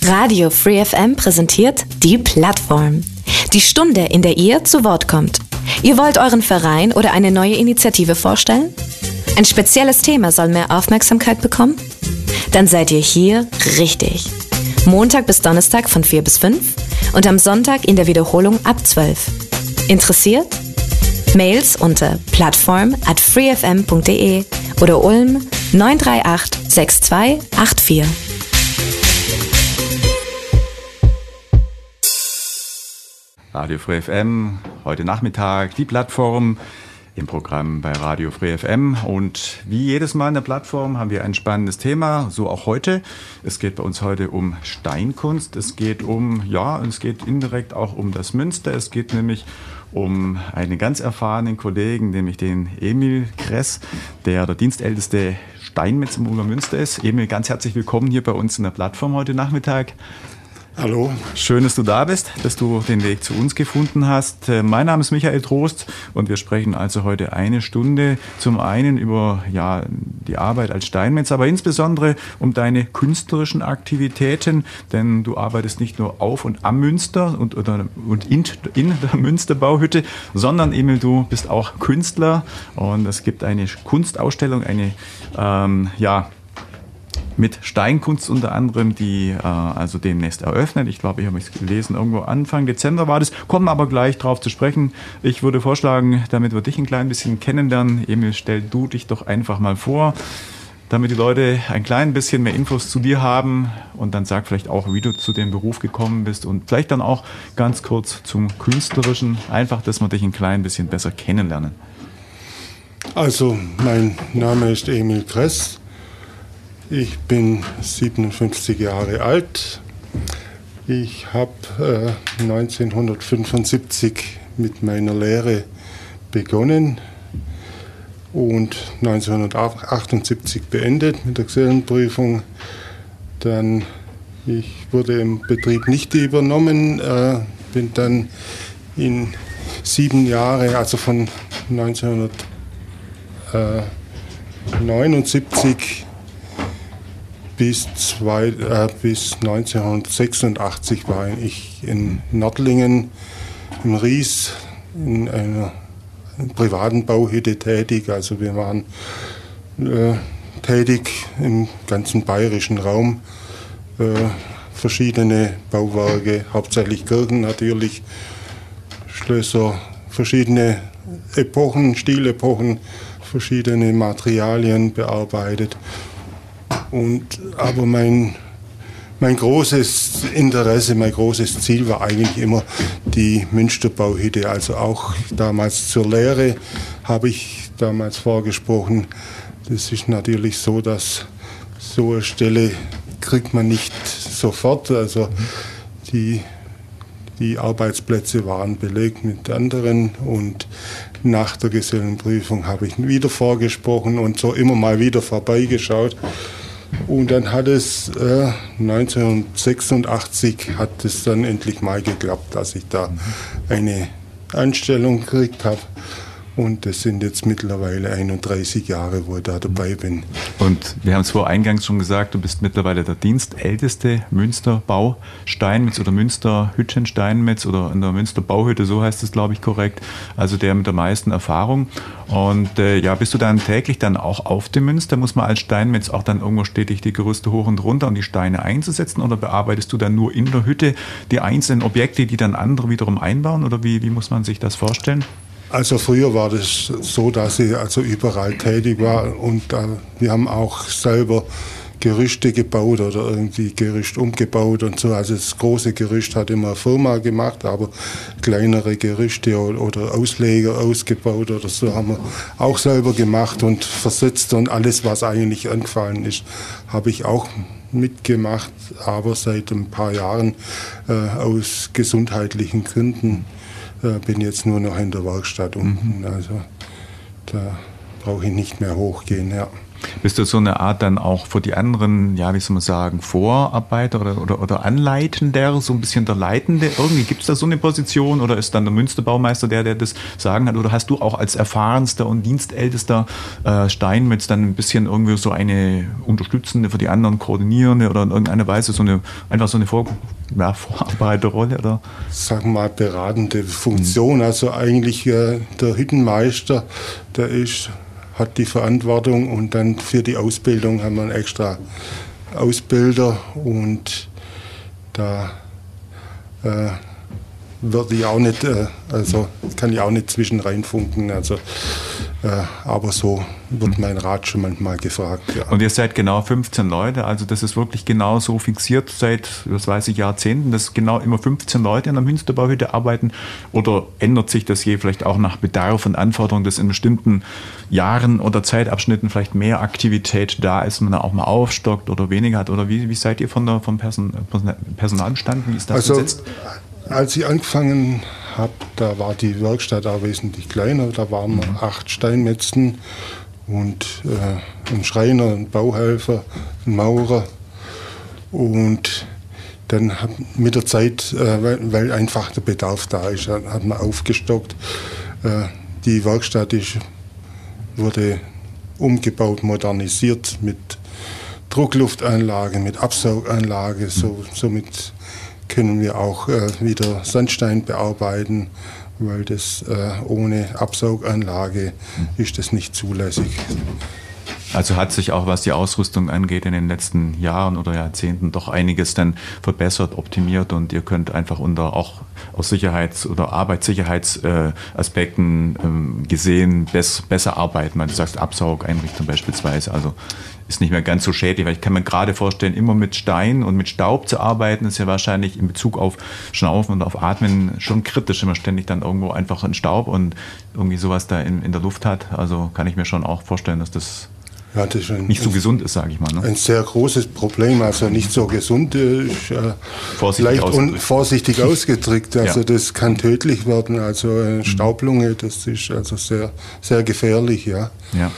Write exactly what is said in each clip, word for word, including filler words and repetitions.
Radio Free F M präsentiert die Plattform. Die Stunde, in der ihr zu Wort kommt. Ihr wollt euren Verein oder eine neue Initiative vorstellen? Ein spezielles Thema soll mehr Aufmerksamkeit bekommen? Dann seid ihr hier richtig. Montag bis Donnerstag von vier bis fünf und am Sonntag in der Wiederholung ab zwölf. Interessiert? Mails unter plattform at freefm punkt de oder Ulm neun drei acht sechs zwei acht vier. Radio Free F M, heute Nachmittag die Plattform im Programm bei Radio Free F M. Und wie jedes Mal in der Plattform haben wir ein spannendes Thema, so auch heute. Es geht bei uns heute um Steinkunst. Es geht um, ja, es geht indirekt auch um das Münster. Es geht nämlich um einen ganz erfahrenen Kollegen, nämlich den Emil Kress, der der dienstälteste Steinmetz im Münster ist. Emil, ganz herzlich willkommen hier bei uns in der Plattform heute Nachmittag. Hallo. Schön, dass du da bist, dass du den Weg zu uns gefunden hast. Mein Name ist Michael Trost und wir sprechen also heute eine Stunde zum einen über ja, die Arbeit als Steinmetz, aber insbesondere um deine künstlerischen Aktivitäten, denn du arbeitest nicht nur auf und am Münster und, oder, und in, in der Münsterbauhütte, sondern Emil, du bist auch Künstler und es gibt eine Kunstausstellung, eine ähm, ja, mit Steinkunst unter anderem, die äh, also demnächst eröffnet. Ich glaube, ich habe es gelesen, irgendwo Anfang Dezember war das. Kommen aber gleich drauf zu sprechen. Ich würde vorschlagen, damit wir dich ein klein bisschen kennenlernen. Emil, stell du dich doch einfach mal vor, damit die Leute ein klein bisschen mehr Infos zu dir haben. Und dann sag vielleicht auch, wie du zu dem Beruf gekommen bist und vielleicht dann auch ganz kurz zum Künstlerischen. Einfach, dass wir dich ein klein bisschen besser kennenlernen. Also, mein Name ist Emil Kress. Ich bin siebenundfünfzig Jahre alt. Ich habe äh, neunzehnhundertfünfundsiebzig mit meiner Lehre begonnen und neunzehnhundertachtundsiebzig beendet mit der Gesellenprüfung. Dann, ich wurde im Betrieb nicht übernommen, äh, bin dann in sieben Jahre, also von neunzehnhundertneunundsiebzig Bis, zwei, äh, bis neunzehnhundertsechsundachtzig war ich in Nördlingen im Ries in einer privaten Bauhütte tätig. Also wir waren äh, tätig im ganzen bayerischen Raum. Äh, verschiedene Bauwerke, hauptsächlich Kirchen natürlich, Schlösser, verschiedene Epochen, Stilepochen, verschiedene Materialien bearbeitet. Und, aber mein, mein großes Interesse, mein großes Ziel war eigentlich immer die Münsterbauhütte. Also auch damals zur Lehre habe ich damals vorgesprochen. Das ist natürlich so, dass so eine Stelle kriegt man nicht sofort. Also die, die Arbeitsplätze waren belegt mit anderen und nach der Gesellenprüfung habe ich wieder vorgesprochen und so immer mal wieder vorbeigeschaut. Und dann hat es äh, neunzehnhundertsechsundachtzig hat es dann endlich mal geklappt, dass ich da eine Anstellung gekriegt habe. Und das sind jetzt mittlerweile einunddreißig Jahre, wo ich da dabei bin. Und wir haben es vor eingangs schon gesagt, du bist mittlerweile der dienstälteste Münsterbau-Steinmetz oder Münsterhüttensteinmetz oder in der Münsterbauhütte, so heißt es, glaube ich, korrekt. Also der mit der meisten Erfahrung. Und äh, ja, bist du dann täglich dann auch auf dem Münster? Muss man als Steinmetz auch dann irgendwo stetig die Gerüste hoch und runter, um die Steine einzusetzen? Oder bearbeitest du dann nur in der Hütte die einzelnen Objekte, die dann andere wiederum einbauen? Oder wie, wie muss man sich das vorstellen? Also früher war das so, dass ich also überall tätig war und äh, wir haben auch selber Gerüste gebaut oder irgendwie Gerüst umgebaut und so. Also das große Gerüst hat immer eine Firma gemacht, aber kleinere Gerüste oder, oder Ausleger ausgebaut oder so haben wir auch selber gemacht und versetzt und alles, was eigentlich angefallen ist, habe ich auch mitgemacht, aber seit ein paar Jahren äh, aus gesundheitlichen Gründen bin jetzt nur noch in der Werkstatt unten, also da brauche ich nicht mehr hochgehen, ja. Bist du so eine Art dann auch für die anderen, ja, wie soll man sagen, Vorarbeiter oder, oder, oder Anleitender, so ein bisschen der Leitende? Irgendwie gibt es da so eine Position oder ist dann der Münsterbaumeister der, der das Sagen hat? Oder hast du auch als erfahrenster und dienstältester äh, Steinmetz dann ein bisschen irgendwie so eine unterstützende, für die anderen koordinierende oder in irgendeiner Weise so eine, einfach so eine Vor, ja, Vorarbeiterrolle? Oder? Sagen wir mal, beratende Funktion. Mhm. Also eigentlich äh, der Hüttenmeister, der ist... hat die Verantwortung und dann für die Ausbildung haben wir einen extra Ausbilder und da äh, würde ich auch nicht, äh, also kann ich auch nicht zwischen reinfunken, also äh, aber so wird mein Rat schon manchmal gefragt. Ja. Und ihr seid genau fünfzehn Leute, also das ist wirklich genau so fixiert seit, das weiß ich, Jahrzehnten, dass genau immer fünfzehn Leute in der Münsterbauhütte arbeiten oder ändert sich das je vielleicht auch nach Bedarf und Anforderungen, dass in bestimmten Jahren oder Zeitabschnitten vielleicht mehr Aktivität da ist, man da auch mal aufstockt oder weniger hat oder wie, wie seid ihr von der, vom Person, Personalbestand, wie ist das also, besetzt? Als ich angefangen habe, da war die Werkstatt auch wesentlich kleiner, da waren wir mhm. acht Steinmetzen und äh, ein Schreiner, ein Bauhelfer, ein Maurer und dann hab, mit der Zeit, äh, weil, weil einfach der Bedarf da ist, hat man aufgestockt. Äh, die Werkstatt ist, wurde umgebaut, modernisiert mit Druckluftanlage, mit Absauganlage, so, somit können wir auch äh, wieder Sandstein bearbeiten, weil das äh, ohne Absauganlage ist das nicht zulässig. Also hat sich auch, was die Ausrüstung angeht, in den letzten Jahren oder Jahrzehnten doch einiges dann verbessert, optimiert und ihr könnt einfach unter auch aus Sicherheits- oder Arbeitssicherheitsaspekten ähm, gesehen bess, besser arbeiten. Du sagst Absaugeinrichtung beispielsweise, also ist nicht mehr ganz so schädlich, weil ich kann mir gerade vorstellen, immer mit Stein und mit Staub zu arbeiten, ist ja wahrscheinlich in Bezug auf Schnaufen und auf Atmen schon kritisch, wenn man ständig dann irgendwo einfach einen Staub und irgendwie sowas da in, in der Luft hat. Also kann ich mir schon auch vorstellen, dass das Ja, das ist ein, nicht so gesund ist, sage ich mal. Ne? Ein sehr großes Problem, also nicht so gesund, ist äh, vorsichtig leicht ausgedrückt. Un, vorsichtig ausgedrückt. Also ja. das kann tödlich werden. Also eine Staublunge, das ist also sehr, sehr gefährlich, ja. Ja.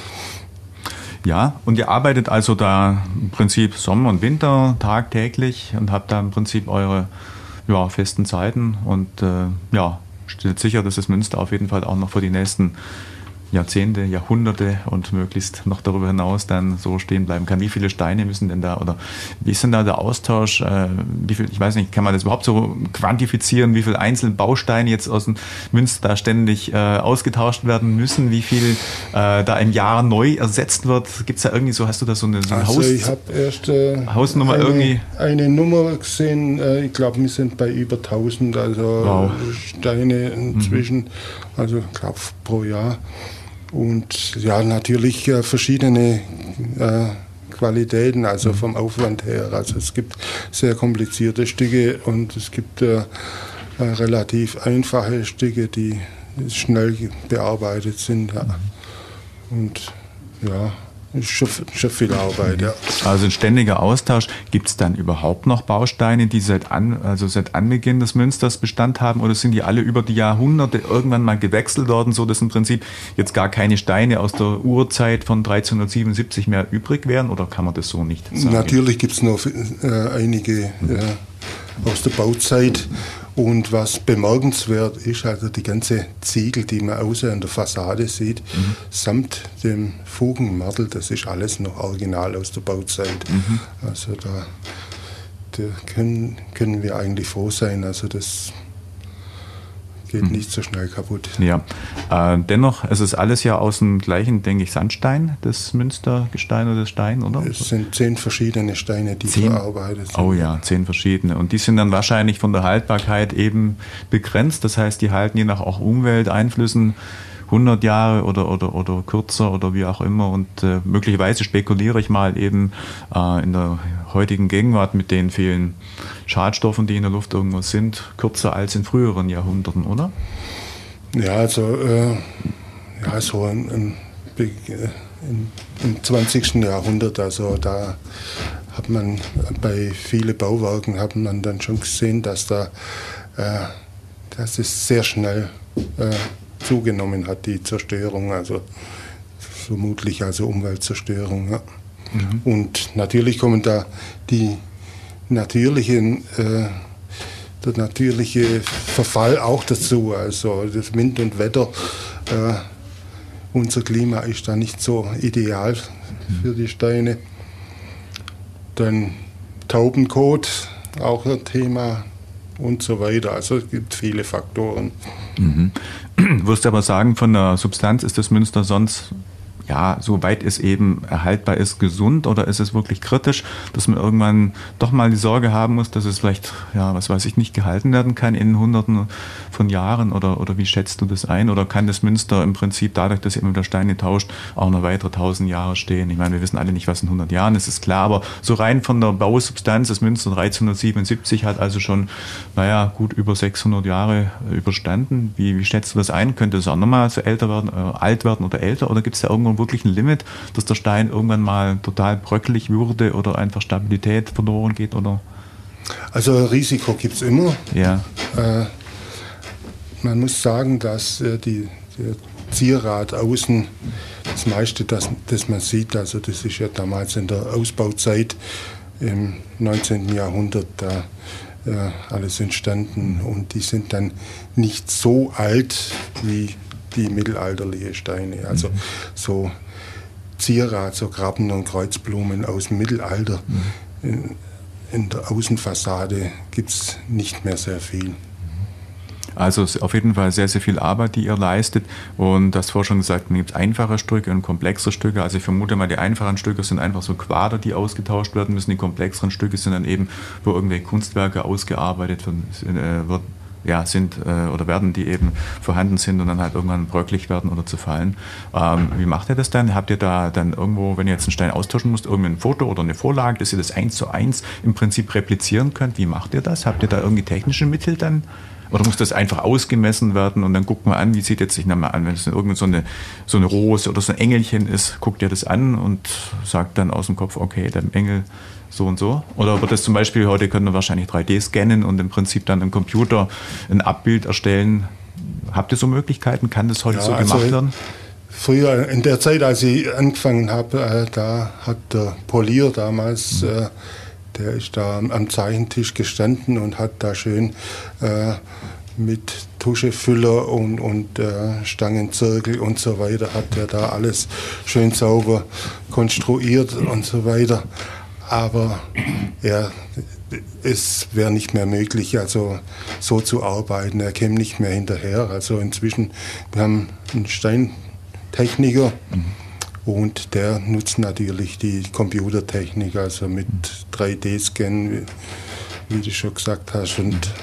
Ja, und ihr arbeitet also da im Prinzip Sommer und Winter tagtäglich und habt da im Prinzip eure ja, festen Zeiten und äh, ja, stellt sicher, dass das Münster auf jeden Fall auch noch für die nächsten Jahrzehnte, Jahrhunderte und möglichst noch darüber hinaus dann so stehen bleiben kann. Wie viele Steine müssen denn da oder wie ist denn da der Austausch? Äh, wie viel, ich weiß nicht, kann man das überhaupt so quantifizieren, wie viele einzelne Bausteine jetzt aus dem Münster da ständig äh, ausgetauscht werden müssen? Wie viel äh, da im Jahr neu ersetzt wird? Gibt es da irgendwie so, hast du da so eine, so eine also Haus, ich habe erst äh, Hausnummer eine, irgendwie? eine Nummer gesehen, äh, ich glaube, wir sind bei über tausend also wow. Steine inzwischen, mhm. also ich glaube pro Jahr. Und ja, natürlich äh, verschiedene äh, Qualitäten, also mhm. vom Aufwand her. Also es gibt sehr komplizierte Stücke und es gibt äh, äh, relativ einfache Stücke, die schnell bearbeitet sind. Ja. Und ja, ist schon, schon viel Arbeit, ja. Also ein ständiger Austausch. Gibt es dann überhaupt noch Bausteine, die seit, an, also seit Anbeginn des Münsters Bestand haben oder sind die alle über die Jahrhunderte irgendwann mal gewechselt worden, so dass im Prinzip jetzt gar keine Steine aus der Urzeit von dreizehnhundertsiebenundsiebzig mehr übrig wären oder kann man das so nicht sagen? Natürlich gibt es noch äh, einige äh, aus der Bauzeit. Und was bemerkenswert ist, also die ganze Ziegel, die man außer an der Fassade sieht, mhm. samt dem Fugenmörtel, das ist alles noch original aus der Bauzeit. Mhm. Also da, da können, können wir eigentlich froh sein. Also das geht mhm. nicht so schnell kaputt. Ja, äh, dennoch, es ist alles ja aus dem gleichen, denke ich, Sandstein, das Münstergestein oder das Stein, oder? Es sind zehn verschiedene Steine, die zehn? verarbeitet sind. Oh ja, zehn verschiedene. Und die sind dann wahrscheinlich von der Haltbarkeit eben begrenzt. Das heißt, die halten je nach auch Umwelteinflüssen hundert Jahre oder, oder, oder kürzer oder wie auch immer. Und äh, möglicherweise spekuliere ich mal eben äh, in der heutigen Gegenwart mit den vielen Schadstoffen, die in der Luft irgendwo sind, kürzer als in früheren Jahrhunderten, oder? Ja, also äh, ja, so im, im, im zwanzigsten Jahrhundert, also da hat man bei vielen Bauwerken hat man dann schon gesehen, dass da äh, dass es sehr schnell äh, zugenommen hat, die Zerstörung. Also vermutlich also Umweltzerstörung. Ja. Mhm. Und natürlich kommen da die natürlichen, äh, der natürliche Verfall auch dazu. Also das Wind und Wetter, äh, unser Klima ist da nicht so ideal für die Steine. Dann Taubenkot, auch ein Thema und so weiter. Also es gibt viele Faktoren. Mhm. Würdest du aber sagen, von der Substanz ist das Münster sonst, ja, soweit es eben erhaltbar ist, gesund, oder ist es wirklich kritisch, dass man irgendwann doch mal die Sorge haben muss, dass es vielleicht, ja, was weiß ich, nicht gehalten werden kann in Hunderten von Jahren, oder, oder wie schätzt du das ein? Oder kann das Münster im Prinzip dadurch, dass ihr immer wieder Steine tauscht, auch noch weitere tausend Jahre stehen? Ich meine, wir wissen alle nicht, was in hundert Jahren ist, ist klar, aber so rein von der Bausubstanz, das Münster dreizehnhundertsiebenundsiebzig hat also schon, naja, gut über sechshundert Jahre überstanden. Wie, wie schätzt du das ein? Könnte es auch nochmal so älter werden, äh, alt werden oder älter, oder gibt es da irgendwo wirklich ein Limit, dass der Stein irgendwann mal total bröckelig würde oder einfach Stabilität verloren geht? Oder? Also Risiko gibt es immer. Ja. Äh, man muss sagen, dass äh, die, der Zierrat außen, das meiste, das, das man sieht, also das ist ja damals in der Ausbauzeit im neunzehnten Jahrhundert da äh, alles entstanden, und die sind dann nicht so alt wie die mittelalterliche Steine. Also mhm. so Zierrat, so Krabben und Kreuzblumen aus dem Mittelalter. Mhm. In, in der Außenfassade gibt es nicht mehr sehr viel. Also es ist auf jeden Fall sehr, sehr viel Arbeit, die ihr leistet. Und das vorher schon gesagt, es gibt einfache Stücke und komplexe Stücke. Also ich vermute mal, die einfachen Stücke sind einfach so Quader, die ausgetauscht werden müssen. Die komplexeren Stücke sind dann eben, wo irgendwelche Kunstwerke ausgearbeitet werden, ja, sind äh, oder werden, die eben vorhanden sind und dann halt irgendwann bröcklich werden oder zerfallen. Ähm, wie macht ihr das dann? Habt ihr da dann irgendwo, wenn ihr jetzt einen Stein austauschen müsst, irgendein Foto oder eine Vorlage, dass ihr das eins zu eins im Prinzip replizieren könnt? Wie macht ihr das? Habt ihr da irgendwie technische Mittel dann? Oder muss das einfach ausgemessen werden und dann guckt man an, wie sieht jetzt sich nochmal an, wenn es irgend so eine, so eine Rose oder so ein Engelchen ist, guckt ihr das an und sagt dann aus dem Kopf, okay, der Engel so und so? Oder wird das zum Beispiel, heute können wir wahrscheinlich drei D scannen und im Prinzip dann im Computer ein Abbild erstellen. Habt ihr so Möglichkeiten? Kann das heute ja, so gemacht also werden? Früher, in der Zeit, als ich angefangen habe, äh, da hat der Polier damals, mhm. äh, der ist da am Zeichentisch gestanden und hat da schön äh, mit Tuschefüller und, und äh, Stangenzirkel und so weiter, hat er da alles schön sauber konstruiert und so weiter. Aber ja, es wäre nicht mehr möglich, also so zu arbeiten. Er käme nicht mehr hinterher. Also inzwischen, wir haben einen Steintechniker, mhm. und der nutzt natürlich die Computertechnik, also mit drei D Scan, wie, wie du schon gesagt hast. Und,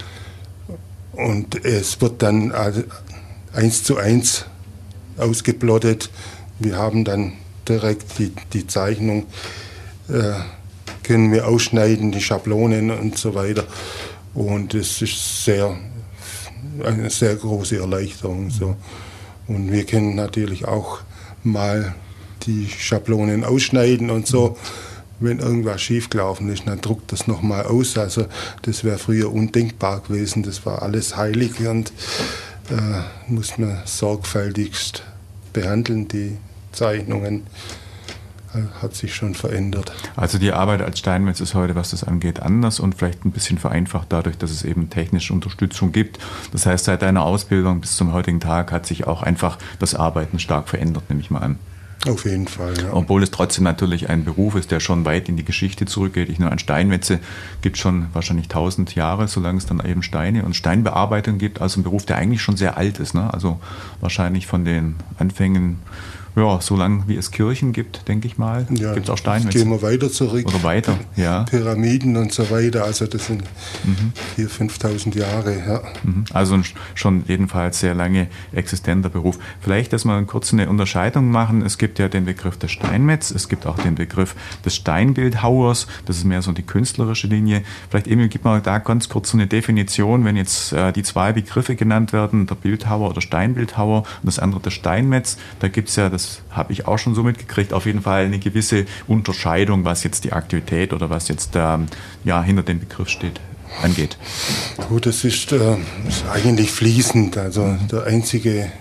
und es wird dann eins zu eins ausgeplottet. Wir haben dann direkt die, die Zeichnung, äh, können wir ausschneiden, die Schablonen und so weiter. Und es ist sehr, eine sehr große Erleichterung. So. Und wir können natürlich auch mal die Schablonen ausschneiden und so. Wenn irgendwas schiefgelaufen ist, dann druckt das nochmal aus. Also das wäre früher undenkbar gewesen. Das war alles heilig und äh, muss man sorgfältigst behandeln, die Zeichnungen. Hat sich schon verändert. Also die Arbeit als Steinmetz ist heute, was das angeht, anders und vielleicht ein bisschen vereinfacht dadurch, dass es eben technische Unterstützung gibt. Das heißt, seit deiner Ausbildung bis zum heutigen Tag hat sich auch einfach das Arbeiten stark verändert, nehme ich mal an. Auf jeden Fall, ja. Obwohl es trotzdem natürlich ein Beruf ist, der schon weit in die Geschichte zurückgeht. Ich nur an Steinmetze gibt es schon wahrscheinlich tausend Jahre, solange es dann eben Steine und Steinbearbeitung gibt. Also ein Beruf, der eigentlich schon sehr alt ist, ne? Also wahrscheinlich von den Anfängen, ja, so lange wie es Kirchen gibt, denke ich mal, ja, gibt es auch Steinmetze. Gehen wir weiter zurück. Oder weiter, ja. Pyramiden und so weiter, also das sind mhm. viertausend, fünftausend Jahre. Ja. Also ein schon jedenfalls sehr lange existenter Beruf. Vielleicht, dass wir kurz eine Unterscheidung machen. Es gibt ja den Begriff des Steinmetz, es gibt auch den Begriff des Steinbildhauers, das ist mehr so die künstlerische Linie. Vielleicht, Emil, gib mal da ganz kurz so eine Definition, wenn jetzt äh, die zwei Begriffe genannt werden, der Bildhauer oder Steinbildhauer und das andere der Steinmetz, da gibt es ja das Das habe ich auch schon so mitgekriegt, auf jeden Fall eine gewisse Unterscheidung, was jetzt die Aktivität oder was jetzt ähm, ja, hinter dem Begriff steht, angeht. Gut, das ist, äh, ist eigentlich fließend. Also der einzige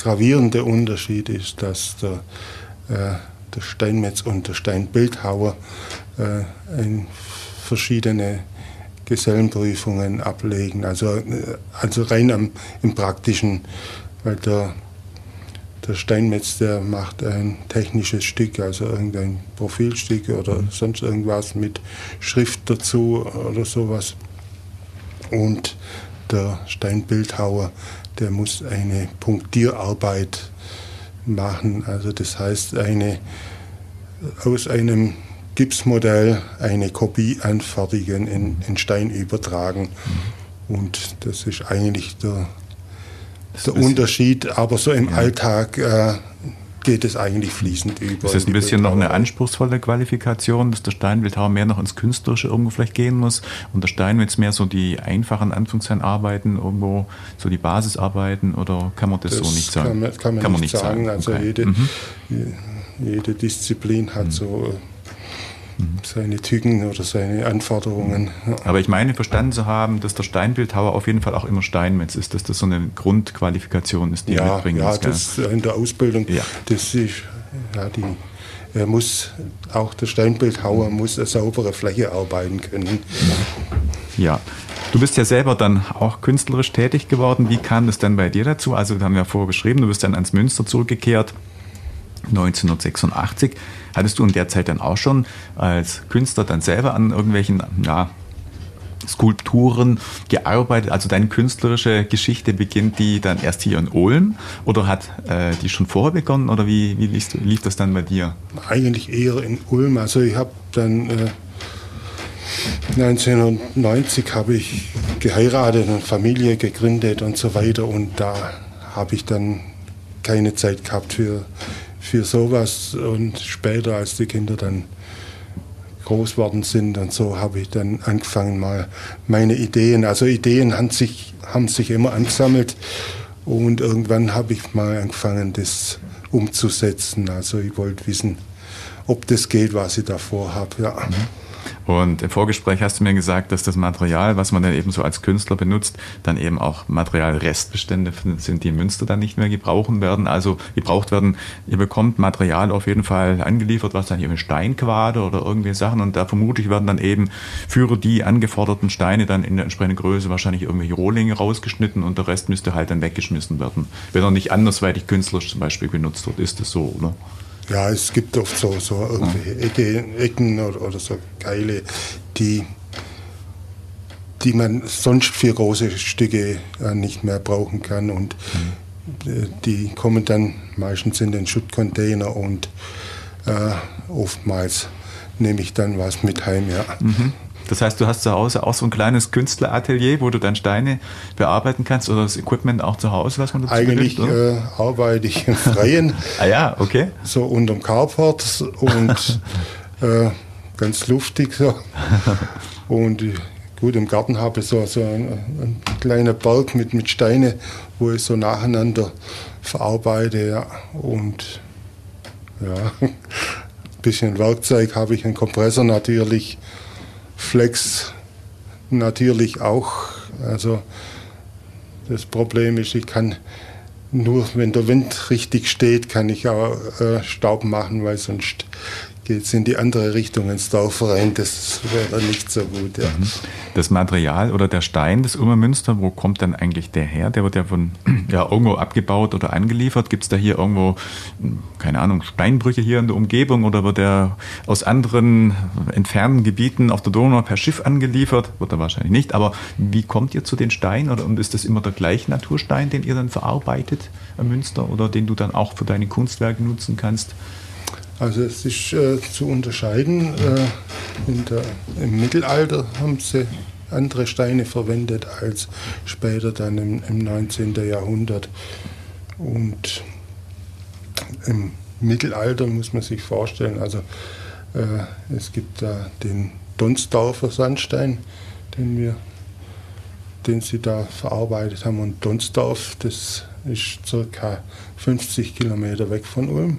gravierende Unterschied ist, dass der, äh, der Steinmetz und der Steinbildhauer äh, ein, verschiedene Gesellenprüfungen ablegen, also, also rein am, im Praktischen, weil der, der Steinmetz, der macht ein technisches Stück, also irgendein Profilstück oder mhm. sonst irgendwas mit Schrift dazu oder sowas. Und der Steinbildhauer, der muss eine Punktierarbeit machen, also das heißt eine aus einem Gipsmodell eine Kopie anfertigen, in, in Stein übertragen. Mhm. Und das ist eigentlich der, der Unterschied, aber so im ja. Alltag äh, geht es eigentlich fließend über. Ist das ein bisschen noch eine anspruchsvolle Qualifikation, dass der Steinbildhauer mehr noch ins Künstlerische irgendwo vielleicht gehen muss und der Steinmetz mehr so die einfachen Anführungszeichen Arbeiten, irgendwo so die Basisarbeiten, oder kann man das, das so nicht sagen? Kann man, kann man, kann man nicht, nicht sagen. sagen. Also okay. jede, mhm. jede Disziplin hat mhm. so seine Tücken oder seine Anforderungen. Ja. Aber ich meine verstanden zu haben, dass der Steinbildhauer auf jeden Fall auch immer Steinmetz ist, dass das so eine Grundqualifikation ist, die ja, er mitbringen ja, muss. Ja, das in der Ausbildung, ja. das ist, ja, die, er muss, auch der Steinbildhauer muss eine saubere Fläche arbeiten können. Ja. Du bist ja selber dann auch künstlerisch tätig geworden. Wie kam das denn bei dir dazu? Also, das haben wir ja vorher beschrieben, du bist dann ans Münster zurückgekehrt, neunzehnhundertsechsundachtzig. Hattest du in der Zeit dann auch schon als Künstler dann selber an irgendwelchen ja, Skulpturen gearbeitet? Also deine künstlerische Geschichte, beginnt die dann erst hier in Ulm oder hat äh, die schon vorher begonnen, oder wie, wie lief, lief das dann bei dir? Eigentlich eher in Ulm. Also ich habe dann äh, neunzehnhundertneunzig habe ich geheiratet und Familie gegründet und so weiter, und da habe ich dann keine Zeit gehabt für für sowas, und später, als die Kinder dann groß worden sind und so, habe ich dann angefangen, mal meine Ideen, also Ideen haben sich, haben sich immer angesammelt, und irgendwann habe ich mal angefangen, das umzusetzen. Also ich wollte wissen, ob das geht, was ich da vorhabe. Ja. Und im Vorgespräch hast du mir gesagt, dass das Material, was man dann eben so als Künstler benutzt, dann eben auch Materialrestbestände sind, die in Münster dann nicht mehr gebrauchen werden, also gebraucht werden. Ihr bekommt Material auf jeden Fall angeliefert, was dann hier eine Steinquade oder irgendwie Sachen, und da vermutlich werden dann eben für die angeforderten Steine dann in der entsprechenden Größe wahrscheinlich irgendwelche Rohlinge rausgeschnitten, und der Rest müsste halt dann weggeschmissen werden, wenn er nicht andersweitig künstlerisch zum Beispiel benutzt wird. Ist das so, oder? Ja, es gibt oft so, so irgendwelche Ecke, Ecken oder, oder so Keile, die, die man sonst für große Stücke nicht mehr brauchen kann, und mhm. die kommen dann meistens in den Schuttcontainer, und äh, oftmals nehme ich dann was mit heim, ja. Mhm. Das heißt, du hast zu Hause auch so ein kleines Künstleratelier, wo du dann Steine bearbeiten kannst, oder das Equipment auch zu Hause, was man dazu Eigentlich benutzt, äh, arbeite ich im Freien. Ah ja, okay. So unterm Carport und äh, ganz luftig so. Und gut, im Garten habe ich so, so einen, einen kleinen Berg mit, mit Steine, wo ich so nacheinander verarbeite. Ja. Und ja, ein bisschen Werkzeug habe ich, einen Kompressor natürlich, Flex natürlich auch. Also das Problem ist, ich kann nur, wenn der Wind richtig steht, kann ich auch äh, Staub machen, weil sonst geht es in die andere Richtung ins Dorf rein. Das wäre nicht so gut. Ja. Das Material oder der Stein des Ulmer Münster, wo kommt dann eigentlich der her? Der wird ja von ja, irgendwo abgebaut oder angeliefert. Gibt es da hier irgendwo, keine Ahnung, Steinbrüche hier in der Umgebung, oder wird der aus anderen entfernten Gebieten auf der Donau per Schiff angeliefert? Wird er wahrscheinlich nicht. Aber wie kommt ihr zu den Steinen? Oder, und ist das immer der gleiche Naturstein, den ihr dann verarbeitet am Münster, oder den du dann auch für deine Kunstwerke nutzen kannst? Also es ist äh, zu unterscheiden. Äh, in der, im Mittelalter haben sie andere Steine verwendet als später dann im, im neunzehnten Jahrhundert. Und im Mittelalter muss man sich vorstellen, also äh, es gibt da den Donsdorfer Sandstein, den wir, den sie da verarbeitet haben. Und Donsdorf, das ist ca. fünfzig Kilometer weg von Ulm.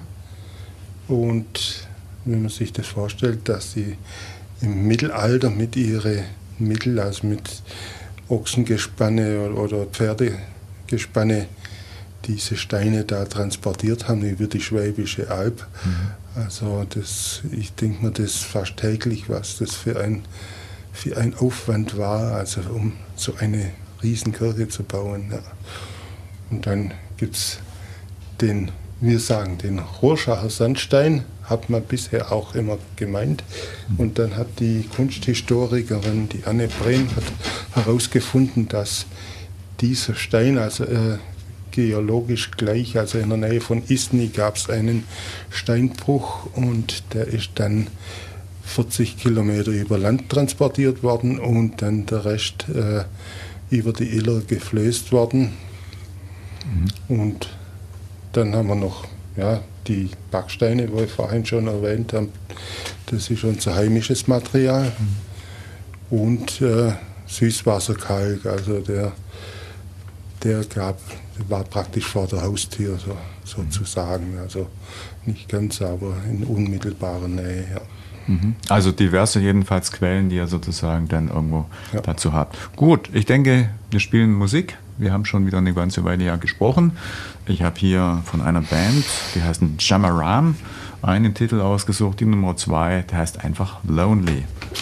Und wenn man sich das vorstellt, dass sie im Mittelalter mit ihren Mitteln, also mit Ochsengespanne oder Pferdegespanne, diese Steine da transportiert haben über die Schwäbische Alb. Mhm. Also das, ich denke mir, das fast täglich, was das für ein, für ein Aufwand war, also um so eine Riesenkirche zu bauen. Ja. Und dann gibt es den, wir sagen, den Rorschacher Sandstein, hat man bisher auch immer gemeint. Und dann hat die Kunsthistorikerin, die Anne Brehm, hat herausgefunden, dass dieser Stein, also äh, geologisch gleich, also in der Nähe von Isny gab es einen Steinbruch und der ist dann vierzig Kilometer über Land transportiert worden und dann der Rest äh, über die Iller geflößt worden. Mhm. Und dann haben wir noch ja, die Backsteine, wo ich vorhin schon erwähnt habe. Das ist unser heimisches Material. Mhm. Und äh, Süßwasserkalk, also der, der gab, der war praktisch vor der Haustür so, sozusagen. Also nicht ganz, aber in unmittelbarer Nähe. Ja. Also diverse jedenfalls Quellen, die ihr sozusagen dann irgendwo ja. dazu habt. Gut, ich denke, wir spielen Musik. Wir haben schon wieder eine ganze Weile ja gesprochen. Ich habe hier von einer Band, die heißt Jamaram, einen Titel ausgesucht, die Nummer zwei, der heißt einfach Lonely.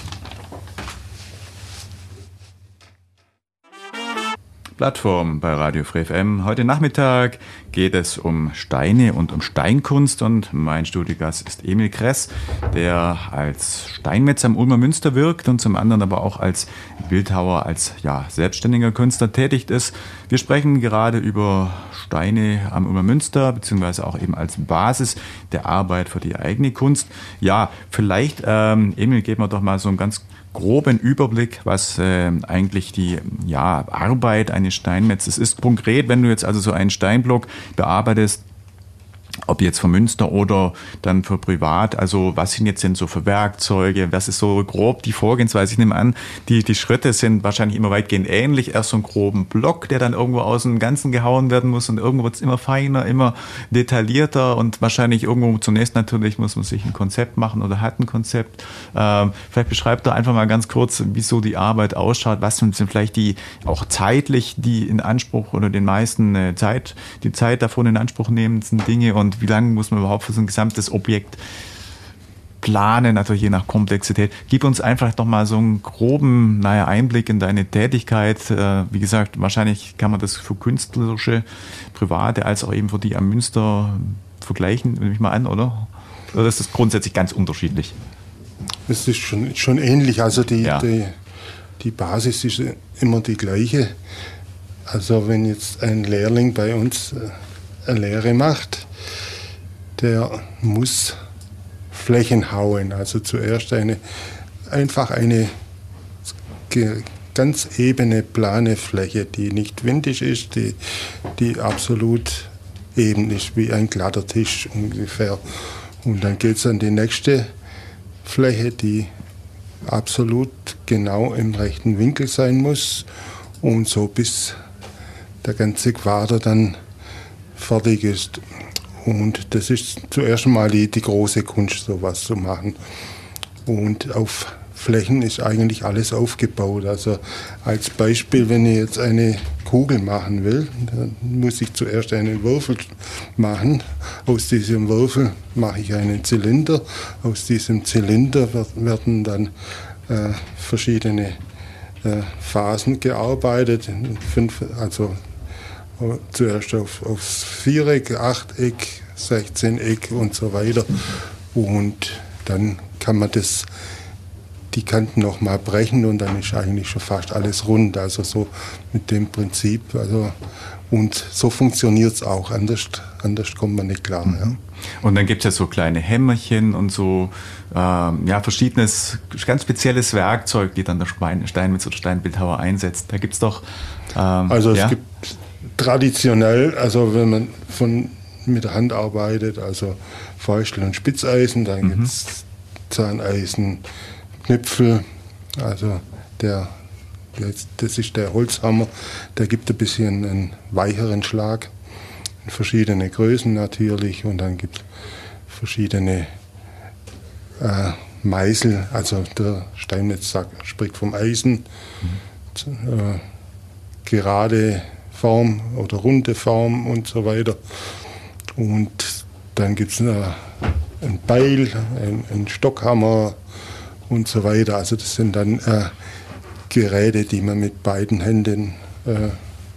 Plattform bei Radio Free F M. Heute Nachmittag geht es um Steine und um Steinkunst und mein Studiogast ist Emil Kress, der als Steinmetz am Ulmer Münster wirkt und zum anderen aber auch als Bildhauer, als ja, selbstständiger Künstler tätig ist. Wir sprechen gerade über Steine am Ulmer Münster, beziehungsweise auch eben als Basis der Arbeit für die eigene Kunst. Ja, vielleicht, ähm, Emil, geben wir doch mal so einen ganz groben Überblick, was äh, eigentlich die ja, Arbeit eines Steinmetzes ist. Konkret, wenn du jetzt also so einen Steinblock bearbeitest, ob jetzt für Münster oder dann für privat, also was sind jetzt denn so für Werkzeuge, was ist so grob die Vorgehensweise? Ich nehme an, die, die Schritte sind wahrscheinlich immer weitgehend ähnlich. Erst so einen groben Block, der dann irgendwo aus dem Ganzen gehauen werden muss und irgendwo wird es immer feiner, immer detaillierter und wahrscheinlich irgendwo zunächst natürlich muss man sich ein Konzept machen oder hat ein Konzept. Ähm, vielleicht beschreibt doch einfach mal ganz kurz, wie so die Arbeit ausschaut, was sind vielleicht die auch zeitlich die in Anspruch oder den meisten äh, Zeit, die Zeit davon in Anspruch nehmendsten Dinge und Und wie lange muss man überhaupt für so ein gesamtes Objekt planen, natürlich je nach Komplexität. Gib uns einfach doch mal so einen groben naja, Einblick in deine Tätigkeit. Wie gesagt, wahrscheinlich kann man das für künstlerische, private, als auch eben für die am Münster vergleichen, nehme ich mal an, oder? Oder ist das grundsätzlich ganz unterschiedlich? Es ist schon, schon ähnlich. Also die, ja. die, die Basis ist immer die gleiche. Also wenn jetzt ein Lehrling bei uns eine Lehre macht, der muss Flächen hauen. Also zuerst eine, einfach eine ganz ebene, plane Fläche, die nicht windig ist, die, die absolut eben ist, wie ein glatter Tisch ungefähr. Und dann geht es an die nächste Fläche, die absolut genau im rechten Winkel sein muss und so bis der ganze Quader dann fertig ist. Und das ist zuerst mal die, die große Kunst, sowas zu machen. Und auf Flächen ist eigentlich alles aufgebaut. Also als Beispiel, wenn ich jetzt eine Kugel machen will, dann muss ich zuerst einen Würfel machen. Aus diesem Würfel mache ich einen Zylinder. Aus diesem Zylinder wird, werden dann äh, verschiedene äh, Phasen gearbeitet. Fünf, also zuerst auf, aufs Viereck, Achteck, Sechzehneck und so weiter. Und dann kann man das, die Kanten noch mal brechen und dann ist eigentlich schon fast alles rund. Also so mit dem Prinzip. Also, und so funktioniert es auch. Anders, anders kommt man nicht klar. Mhm. Ja. Und dann gibt es ja so kleine Hämmerchen und so ähm, ja, verschiedenes, ganz spezielles Werkzeug, die dann der Steinmetz oder Steinbildhauer einsetzt. Da gibt es doch... Ähm, also es ja? gibt traditionell, also wenn man von, mit der Hand arbeitet, also Fäustel und Spitzeisen, dann mhm. gibt es Zahneisen, Knüpfel, also der, das ist der Holzhammer, der gibt ein bisschen einen weicheren Schlag, in verschiedene Größen natürlich und dann gibt es verschiedene äh, Meißel, also der Steinmetz sagt, spricht vom Eisen, mhm. äh, gerade Form oder runde Form und so weiter. Und dann gibt es ein Beil, einen Stockhammer und so weiter. Also das sind dann äh, Geräte, die man mit beiden Händen äh,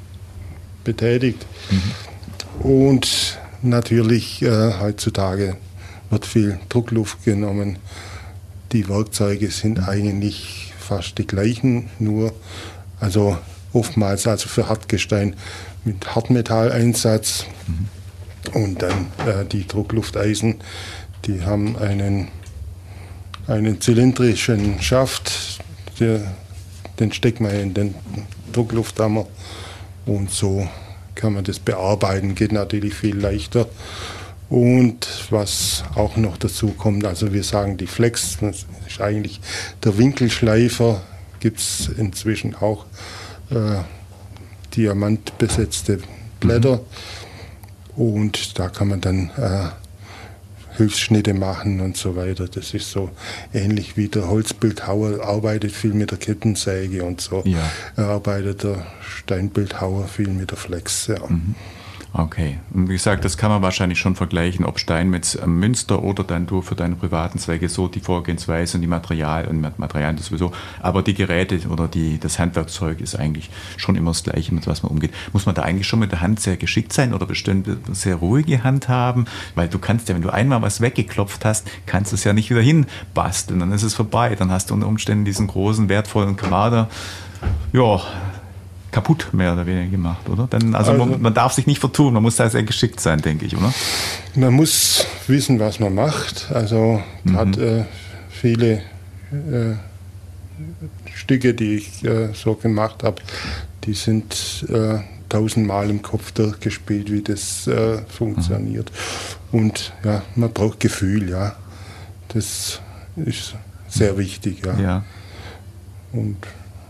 betätigt. Mhm. Und natürlich äh, heutzutage wird viel Druckluft genommen. Die Werkzeuge sind mhm. eigentlich fast die gleichen, nur also oftmals also für Hartgestein mit Hartmetalleinsatz. Mhm. Und dann äh, die Drucklufteisen, die haben einen, einen zylindrischen Schaft, der, den steckt man in den Drucklufthammer und so kann man das bearbeiten, geht natürlich viel leichter. Und was auch noch dazu kommt, also wir sagen die Flex, das ist eigentlich der Winkelschleifer, gibt es inzwischen auch äh, diamantbesetzte Blätter. Mhm. Und da kann man dann äh, Hilfsschnitte machen und so weiter. Das ist so ähnlich wie der Holzbildhauer arbeitet viel mit der Kettensäge und so. Ja. Arbeitet der Steinbildhauer viel mit der Flex. Ja. Mhm. Okay. Und wie gesagt, das kann man wahrscheinlich schon vergleichen, ob Steinmetz am Münster oder dann du für deine privaten Zwecke, so die Vorgehensweise und die Material und Materialien das sowieso. Aber die Geräte oder die, das Handwerkzeug ist eigentlich schon immer das Gleiche, mit was man umgeht. Muss man da eigentlich schon mit der Hand sehr geschickt sein oder bestimmt sehr ruhige Hand haben? Weil du kannst ja, wenn du einmal was weggeklopft hast, kannst du es ja nicht wieder hinbasteln. Dann ist es vorbei. Dann hast du unter Umständen diesen großen, wertvollen Quader. Ja, kaputt mehr oder weniger gemacht, oder? Denn, also, also man, man darf sich nicht vertun, man muss da sehr geschickt sein, denke ich, oder? Man muss wissen, was man macht. Also mhm. hat äh, viele äh, Stücke, die ich äh, so gemacht habe, die sind äh, tausendmal im Kopf durchgespielt, wie das äh, funktioniert. Mhm. Und ja, man braucht Gefühl, ja. Das ist sehr wichtig, ja. ja. Und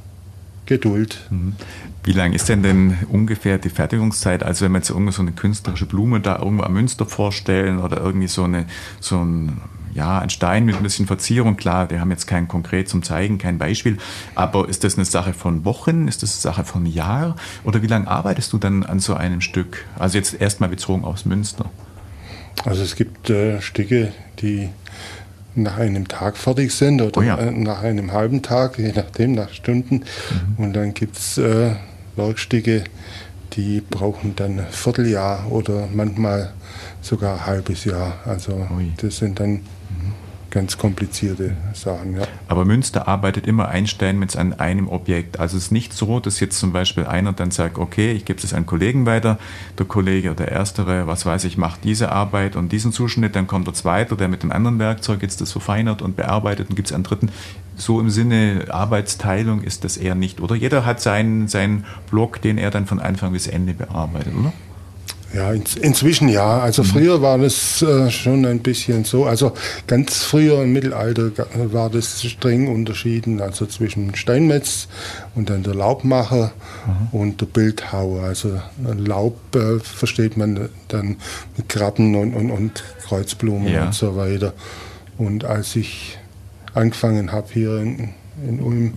Geduld. Wie lang ist denn denn ungefähr die Fertigungszeit? Also wenn wir jetzt irgendwo so eine künstlerische Blume da irgendwo am Münster vorstellen oder irgendwie so, eine, so ein, ja, ein Stein mit ein bisschen Verzierung, klar, wir haben jetzt kein konkret zum Zeigen, kein Beispiel, aber ist das eine Sache von Wochen, ist das eine Sache von Jahren oder wie lange arbeitest du dann an so einem Stück? Also jetzt erstmal bezogen aufs Münster. Also es gibt äh, Stücke, die nach einem Tag fertig sind oder oh ja. äh, nach einem halben Tag, je nachdem, nach Stunden. Mhm. Und dann gibt es äh, Werkstücke, die brauchen dann ein Vierteljahr oder manchmal sogar ein halbes Jahr. Also Ui. Das sind dann ganz komplizierte Sachen. Ja. Aber Münster arbeitet immer ein Steinmetz an einem Objekt. Also es ist nicht so, dass jetzt zum Beispiel einer dann sagt, okay, ich gebe es an Kollegen weiter, der Kollege oder der Erstere, was weiß ich, macht diese Arbeit und diesen Zuschnitt, dann kommt der Zweite, der mit dem anderen Werkzeug jetzt das verfeinert und bearbeitet und gibt es einen Dritten. So im Sinne Arbeitsteilung ist das eher nicht, oder? Jeder hat seinen, seinen Block, den er dann von Anfang bis Ende bearbeitet, oder? Ja, in, inzwischen ja. Also mhm. früher war das äh, schon ein bisschen so. Also ganz früher im Mittelalter war das streng unterschieden, also zwischen Steinmetz und dann der Laubmacher mhm. und der Bildhauer. Also Laub äh, versteht man dann mit Krabben und, und, und Kreuzblumen ja. und so weiter. Und als ich angefangen habe hier in, in Ulm,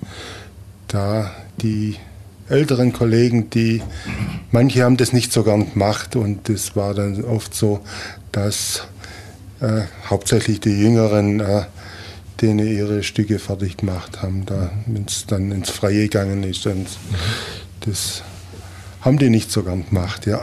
da die älteren Kollegen, die, manche haben das nicht so gern gemacht und das war dann oft so, dass äh, hauptsächlich die Jüngeren äh, denen ihre Stücke fertig gemacht haben, da, wenn es dann ins Freie gegangen ist. Und das haben die nicht so gern gemacht, ja.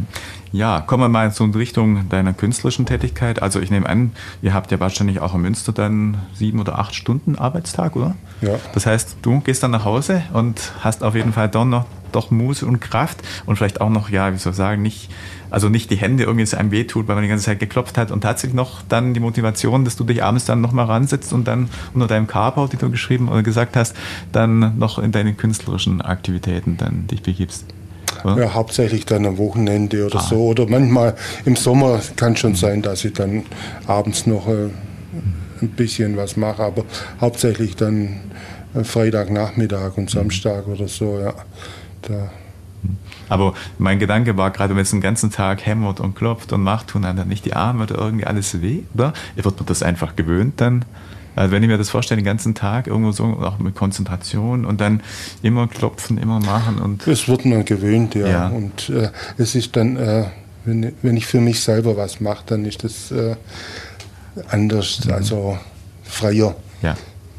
Ja, kommen wir mal so in Richtung deiner künstlerischen Tätigkeit. Also ich nehme an, ihr habt ja wahrscheinlich auch in Münster dann sieben oder acht Stunden Arbeitstag, oder? Ja. Das heißt, du gehst dann nach Hause und hast auf jeden Fall dann noch doch Muße und Kraft und vielleicht auch noch, ja, wie soll ich sagen, nicht, also nicht die Hände irgendwie zu einem wehtut, weil man die ganze Zeit geklopft hat und tatsächlich noch dann die Motivation, dass du dich abends dann nochmal ransetzt und dann unter deinem Carport, die du geschrieben oder gesagt hast, dann noch in deine künstlerischen Aktivitäten dann dich begibst. Oder? Ja, hauptsächlich dann am Wochenende oder ah. so. Oder manchmal im Sommer kann schon sein, dass ich dann abends noch äh, ein bisschen was mache, aber hauptsächlich dann äh, Freitagnachmittag und Samstag oder so, ja. Da. Aber mein Gedanke war gerade, wenn es den ganzen Tag hämmert und klopft und macht, tun dann nicht die Arme oder irgendwie alles weh, oder? Wird man das einfach gewöhnt dann? Also wenn ich mir das vorstelle, den ganzen Tag irgendwo so, auch mit Konzentration und dann immer klopfen, immer machen. Und es wird man gewöhnt, ja. ja. Und äh, es ist dann, äh, wenn, wenn ich für mich selber was mache, dann ist das äh, anders, mhm. also freier. Ja.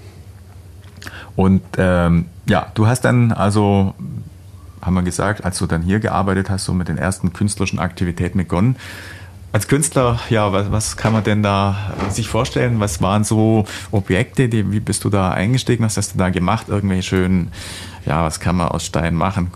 Und ähm, ja, du hast dann also, haben wir gesagt, als du dann hier gearbeitet hast, so mit den ersten künstlerischen Aktivitäten begonnen. Als Künstler, ja, was, was kann man denn da sich vorstellen? Was waren so Objekte, die, wie bist du da eingestiegen? Was hast du da gemacht? Irgendwelche schönen, ja, was kann man aus Stein machen?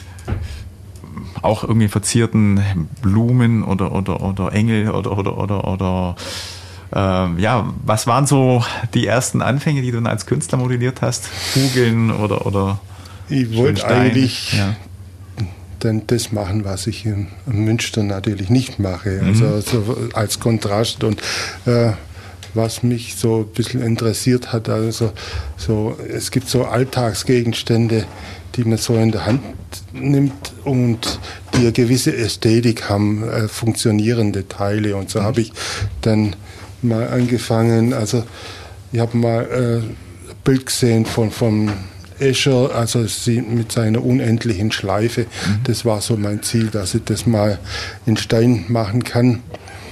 Auch irgendwie verzierten Blumen oder, oder, oder Engel oder, oder, oder, oder ähm, ja, was waren so die ersten Anfänge, die du dann als Künstler modelliert hast? Kugeln oder, oder Ich wollte eigentlich ja. dann das machen, was ich in Münster natürlich nicht mache, also mhm. so als Kontrast. Und äh, was mich so ein bisschen interessiert hat, also so, es gibt so Alltagsgegenstände, die man so in der Hand nimmt und die eine gewisse Ästhetik haben, äh, funktionierende Teile. Und so mhm. habe ich dann mal angefangen, also ich habe mal äh, ein Bild gesehen von, von Escher, also sie mit seiner unendlichen Schleife. Mhm. Das war so mein Ziel, dass ich das mal in Stein machen kann.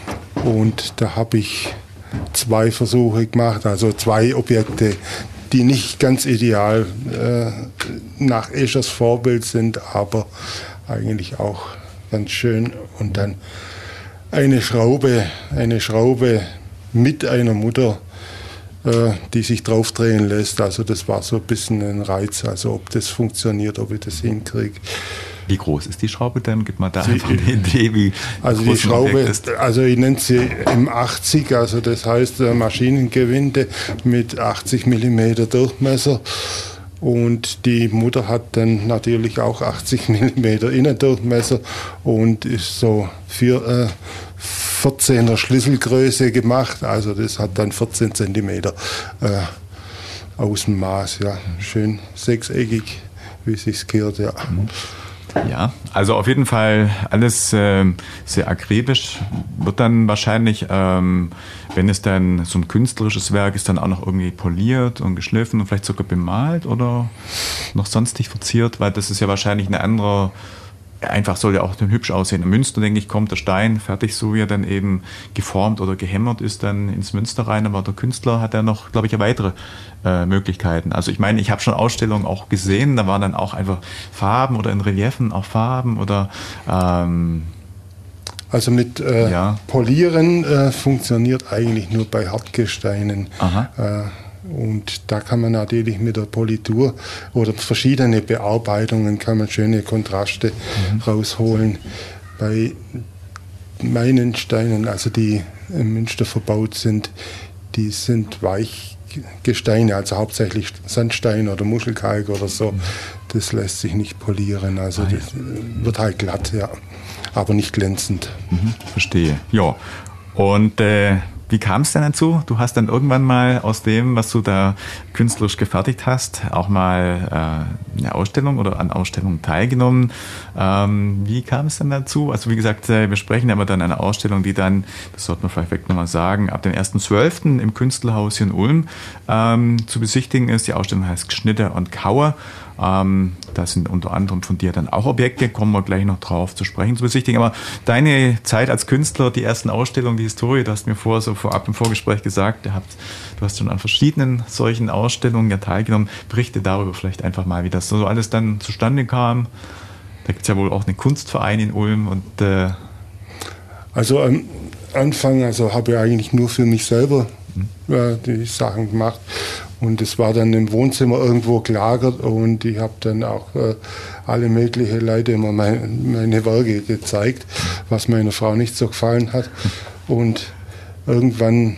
Und da habe ich zwei Versuche gemacht, also zwei Objekte, die nicht ganz ideal äh, nach Eschers Vorbild sind, aber eigentlich auch ganz schön. Und dann eine Schraube, eine Schraube mit einer Mutter, äh, die sich draufdrehen lässt. Also das war so ein bisschen ein Reiz, also ob das funktioniert, ob ich das hinkriege. Wie groß ist die Schraube denn? Gib mal da sie, einfach eine Idee, wie also groß die Schraube ist. Also ich nenne sie M achtzig, also das heißt Maschinengewinde mit achtzig Millimeter Durchmesser. Und die Mutter hat dann natürlich auch achtzig Millimeter Innendurchmesser und ist so für äh, vierzehner Schlüsselgröße gemacht. Also das hat dann vierzehn Zentimeter äh, Außenmaß. Ja. Schön sechseckig, wie es sich gehört. Ja. Ja, also auf jeden Fall alles äh, sehr akribisch. Wird dann wahrscheinlich, ähm, wenn es dann so ein künstlerisches Werk ist, dann auch noch irgendwie poliert und geschliffen und vielleicht sogar bemalt oder noch sonstig verziert, weil das ist ja wahrscheinlich eine andere, einfach soll ja auch dann hübsch aussehen. In Münster, denke ich, kommt der Stein fertig, so wie er dann eben geformt oder gehämmert ist, dann ins Münster rein. Aber der Künstler hat ja noch, glaube ich, weitere äh, Möglichkeiten. Also ich meine, ich habe schon Ausstellungen auch gesehen, da waren dann auch einfach Farben oder in Reliefen auch Farben oder ähm, also mit äh, ja. Polieren äh, funktioniert eigentlich nur bei Hartgesteinen. Aha. Äh, Und da kann man natürlich mit der Politur oder verschiedene Bearbeitungen kann man schöne Kontraste mhm. rausholen. Bei meinen Steinen, also die in Münster verbaut sind, die sind Weichgesteine, also hauptsächlich Sandstein oder Muschelkalk oder so. Mhm. Das lässt sich nicht polieren, also ah, ja. das wird halt glatt, ja, aber nicht glänzend. Mhm. Verstehe, ja. Und äh wie kam es denn dazu? Du hast dann irgendwann mal aus dem, was du da künstlerisch gefertigt hast, auch mal äh, eine Ausstellung oder an Ausstellungen teilgenommen. Ähm, wie kam es denn dazu? Also wie gesagt, äh, wir sprechen ja immer dann eine Ausstellung, die dann, das sollte man vielleicht nochmal sagen, ab dem ersten zwölften im Künstlerhaus hier in Ulm ähm, zu besichtigen ist. Die Ausstellung heißt Schnitte und Kaue. Ähm, da sind unter anderem von dir dann auch Objekte, kommen wir gleich noch drauf zu sprechen, zu besichtigen. Aber deine Zeit als Künstler, die ersten Ausstellungen, die Historie, du hast mir vor, so vorab im Vorgespräch gesagt, ihr habt, du hast schon an verschiedenen solchen Ausstellungen ja teilgenommen. Berichte darüber vielleicht einfach mal, wie das so alles dann zustande kam. Da gibt es ja wohl auch einen Kunstverein in Ulm. Und, äh also am Anfang also habe ich eigentlich nur für mich selber mhm. äh, die Sachen gemacht. Und es war dann im Wohnzimmer irgendwo gelagert und ich habe dann auch äh, alle möglichen Leute immer mein, meine Werke gezeigt, was meiner Frau nicht so gefallen hat. Und irgendwann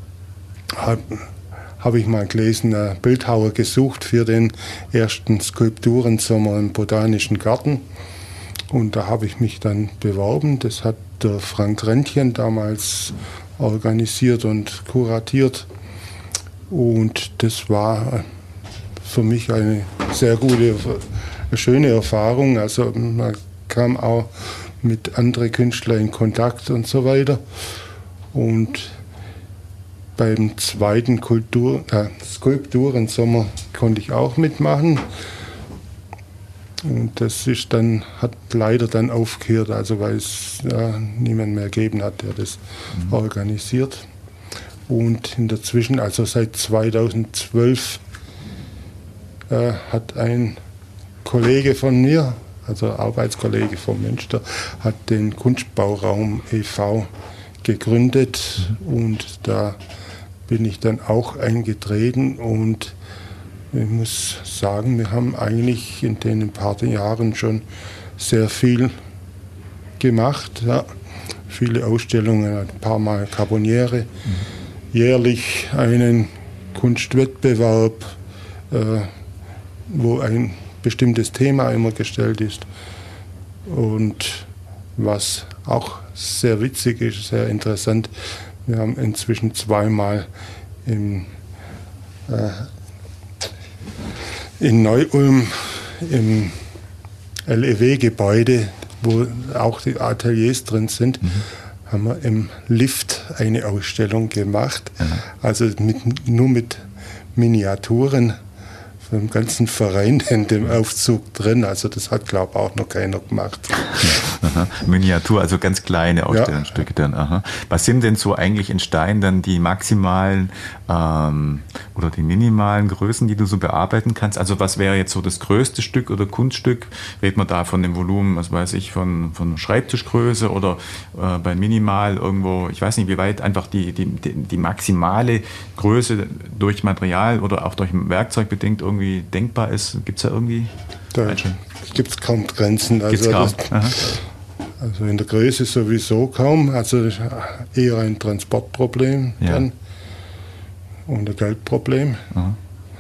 habe hab ich mal gelesen, einen Bildhauer gesucht für den ersten Skulpturensommer im Botanischen Garten. Und da habe ich mich dann beworben. Das hat der Frank Rentchen damals organisiert und kuratiert. Und das war für mich eine sehr gute, eine schöne Erfahrung. Also man kam auch mit anderen Künstlern in Kontakt und so weiter. Und beim zweiten Kultur, äh, Skulpturensommer konnte ich auch mitmachen. Und das ist dann, hat leider dann aufgehört, also weil es ja, niemand mehr gegeben hat, der das mhm. organisiert. Und in der Zwischen, also seit zweitausendzwölf, äh, hat ein Kollege von mir, also Arbeitskollege vom Münster, hat den Kunstbauraum e V gegründet mhm. und da bin ich dann auch eingetreten und ich muss sagen, wir haben eigentlich in den paar Jahren schon sehr viel gemacht. Ja. Viele Ausstellungen, ein paar Mal Carboniere, mhm. jährlich einen Kunstwettbewerb, äh, wo ein bestimmtes Thema immer gestellt ist. Und was auch sehr witzig ist, sehr interessant, wir haben inzwischen zweimal im, äh, in Neu-Ulm im L E W-Gebäude, wo auch die Ateliers drin sind, mhm. haben wir im Lift eine Ausstellung gemacht. Mhm. Also mit, nur mit Miniaturen vom ganzen Verein in dem Aufzug drin. Also das hat, glaube ich, auch noch keiner gemacht. Aha. Miniatur, also ganz kleine Ausstellungsstücke ja. dann. Aha. Was sind denn so eigentlich in Stein dann die maximalen ähm, oder die minimalen Größen, die du so bearbeiten kannst? Also was wäre jetzt so das größte Stück oder Kunststück? Redet man da von dem Volumen, was weiß ich, von, von Schreibtischgröße oder äh, bei minimal irgendwo, ich weiß nicht, wie weit einfach die, die, die, die maximale Größe durch Material oder auch durch Werkzeug bedingt irgendwie denkbar ist? Gibt es da irgendwie? Da gibt es kaum Grenzen. Also, kaum. Das, also in der Größe sowieso kaum. Also das ist eher ein Transportproblem ja. dann und ein Geldproblem. Aha.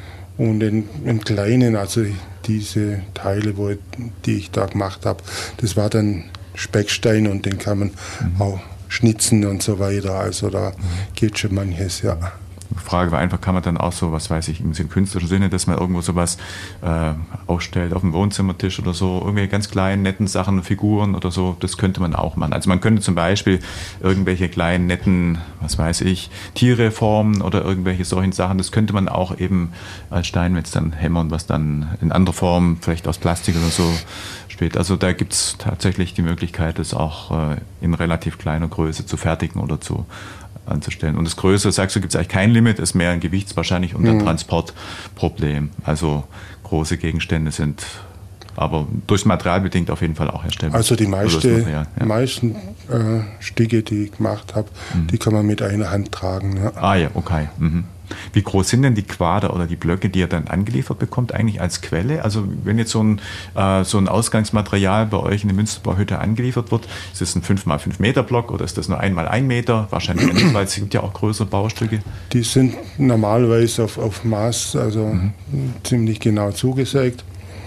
Und in, im Kleinen, also diese Teile, wo, die ich da gemacht habe, das war dann Speckstein und den kann man mhm. auch schnitzen und so weiter. Also da mhm. geht schon manches, ja. Die Frage war einfach, kann man dann auch so, was weiß ich, im künstlerischen Sinne, dass man irgendwo sowas äh, ausstellt auf dem Wohnzimmertisch oder so, irgendwelche ganz kleinen, netten Sachen, Figuren oder so, das könnte man auch machen. Also man könnte zum Beispiel irgendwelche kleinen, netten, was weiß ich, Tiere formen oder irgendwelche solchen Sachen, das könnte man auch eben als Steinmetz dann hämmern, was dann in anderer Form, vielleicht aus Plastik oder so steht. Also da gibt es tatsächlich die Möglichkeit, das auch äh, in relativ kleiner Größe zu fertigen oder zu anzustellen. Und das Größere, sagst du, gibt es eigentlich kein Limit, ist mehr ein Gewichts wahrscheinlich und ein mhm. Transportproblem. Also große Gegenstände sind aber durchs Material bedingt auf jeden Fall auch herstellbar. Also die meiste, ja. meisten äh, Stücke, die ich gemacht habe, mhm. die kann man mit einer Hand tragen. Ja. Ah ja, okay. Mhm. Wie groß sind denn die Quader oder die Blöcke, die ihr dann angeliefert bekommt, eigentlich als Quelle? Also wenn jetzt so ein, äh, so ein Ausgangsmaterial bei euch in der Münsterbauhütte angeliefert wird, ist das ein fünf mal fünf Meter Block oder ist das nur ein mal ein Meter? Wahrscheinlich nicht, weil es gibt ja auch größere Baustücke. Die sind normalerweise auf, auf Maß, also mhm. ziemlich genau zugesägt.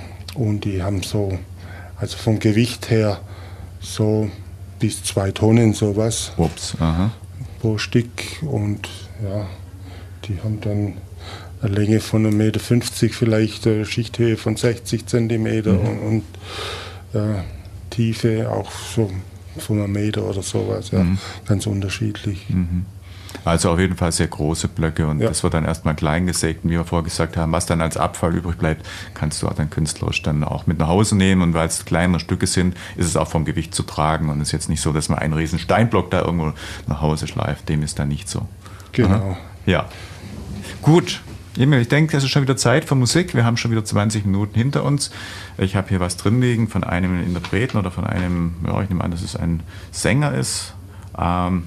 Und die haben so, also vom Gewicht her, so bis zwei Tonnen sowas Ups, aha. pro Stück. Und ja, die haben dann eine Länge von einem Meter fünfzig vielleicht, eine Schichthöhe von sechzig Zentimeter mhm. und, und äh, Tiefe auch so von einem Meter oder sowas. Ja, mhm. ganz unterschiedlich. Mhm. Also auf jeden Fall sehr große Blöcke und ja. das wird dann erstmal klein gesägt und wie wir vorher gesagt haben, was dann als Abfall übrig bleibt, kannst du auch dann künstlerisch dann auch mit nach Hause nehmen und weil es kleinere Stücke sind, ist es auch vom Gewicht zu tragen und es ist jetzt nicht so, dass man einen riesen Steinblock da irgendwo nach Hause schleift, dem ist dann nicht so. Genau. Aha. Ja, gut. Emil, ich denke, es ist schon wieder Zeit für Musik. Wir haben schon wieder zwanzig Minuten hinter uns. Ich habe hier was drin liegen von einem Interpreten oder von einem, ja, ich nehme an, dass es ein Sänger ist. Ähm,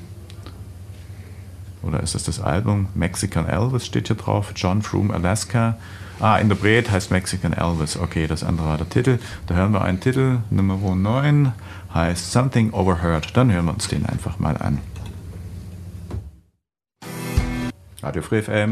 Oder ist das das Album? Mexican Elvis steht hier drauf. John from Alaska. Ah, Interpret heißt Mexican Elvis. Okay, das andere war der Titel. Da hören wir einen Titel, Nummer neun, heißt Something Overheard. Dann hören wir uns den einfach mal an. Radio Free F M,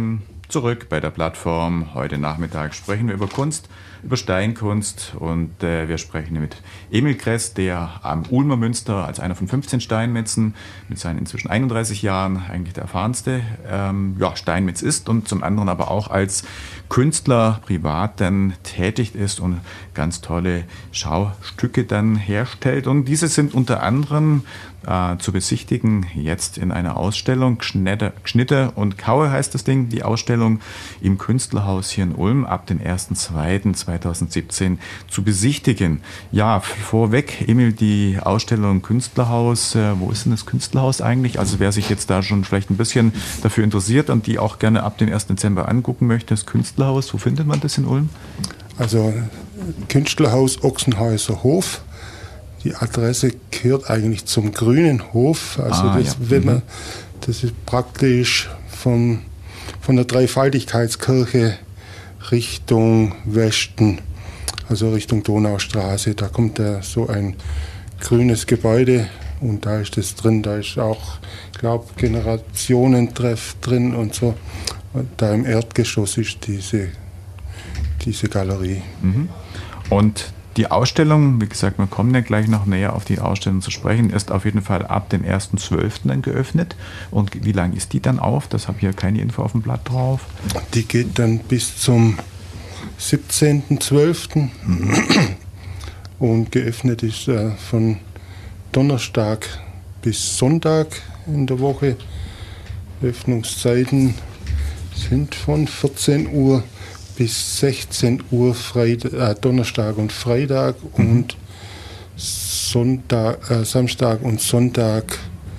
zurück bei der Plattform. Heute Nachmittag sprechen wir über Kunst, über Steinkunst und äh, wir sprechen mit Emil Kress, der am Ulmer Münster als einer von fünfzehn Steinmetzen mit seinen inzwischen einunddreißig Jahren eigentlich der erfahrenste ähm, ja, Steinmetz ist und zum anderen aber auch als Künstler privat dann tätig ist und ganz tolle Schaustücke dann herstellt. Und diese sind unter anderem äh, zu besichtigen jetzt in einer Ausstellung. Schnitte, Schnitte und Kaue heißt das Ding, die Ausstellung im Künstlerhaus hier in Ulm ab dem ersten zweiten zweitausendsiebzehn zu besichtigen. Ja, vorweg, Emil, die Ausstellung Künstlerhaus, äh, wo ist denn das Künstlerhaus eigentlich? Also wer sich jetzt da schon vielleicht ein bisschen dafür interessiert und die auch gerne ab dem ersten Dezember angucken möchte, das Künstlerhaus, wo findet man das in Ulm? Also Künstlerhaus Ochsenhäuser Hof. Die Adresse gehört eigentlich zum Grünen Hof. Also ah, das, ja. wenn man, das ist praktisch vom, von der Dreifaltigkeitskirche Richtung Westen, also Richtung Donaustraße. Da kommt da so ein grünes Gebäude und da ist das drin. Da ist auch, ich glaube, Generationentreff drin und so. Und da im Erdgeschoss ist diese, diese Galerie. Mhm. Und die Ausstellung, wie gesagt, wir kommen ja gleich noch näher auf die Ausstellung zu sprechen, ist auf jeden Fall ab dem ersten zwölften dann geöffnet. Und wie lange ist die dann auf? Das habe ich hier keine Info auf dem Blatt drauf. Die geht dann bis zum siebzehnten zwölften Mhm. Und geöffnet ist äh, von Donnerstag bis Sonntag in der Woche. Öffnungszeiten sind von vierzehn Uhr bis sechzehn Uhr Freitag, äh, Donnerstag und Freitag mhm. und Sonntag, äh, Samstag und Sonntag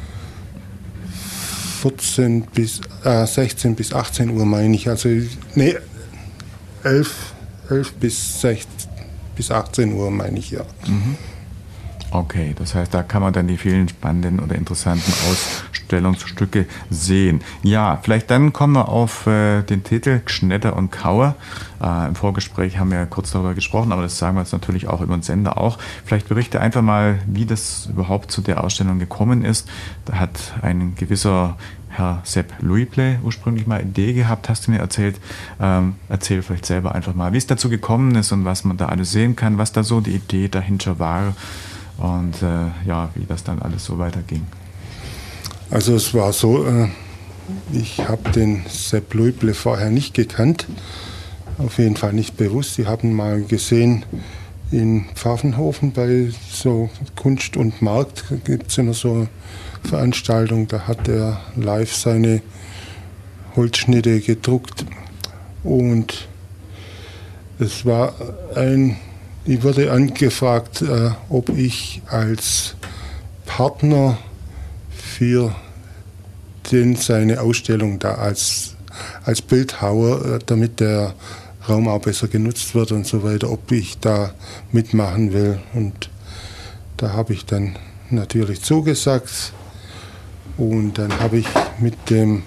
vierzehn bis, äh, sechzehn bis achtzehn Uhr meine ich. Also nee, elf, elf bis, sechzehn, bis achtzehn Uhr meine ich, ja. Mhm. Okay, das heißt, da kann man dann die vielen spannenden oder interessanten Ausstellungsstücke sehen. Ja, vielleicht dann kommen wir auf äh, den Titel Schnitte und Kaue. Äh, Im Vorgespräch haben wir ja kurz darüber gesprochen, aber das sagen wir jetzt natürlich auch über den Sender auch. Vielleicht berichte einfach mal, wie das überhaupt zu der Ausstellung gekommen ist. Da hat ein gewisser Herr Sepp Luible ursprünglich mal Idee gehabt, hast du mir erzählt. Ähm, erzähl vielleicht selber einfach mal, wie es dazu gekommen ist und was man da alles sehen kann, was da so die Idee dahinter war. Und äh, ja, wie das dann alles so weiterging. Also es war so, äh, ich habe den Sepp Luible vorher nicht gekannt, auf jeden Fall nicht bewusst. Ich habe ihn mal gesehen in Pfaffenhofen bei so Kunst und Markt, gibt es immer so eine Veranstaltung, da hat er live seine Holzschnitte gedruckt und es war ein Ich wurde angefragt, äh, ob ich als Partner für den seine Ausstellung da als, als Bildhauer, äh, damit der Raum auch besser genutzt wird und so weiter, ob ich da mitmachen will. Und da habe ich dann natürlich zugesagt. Und dann habe ich mit dem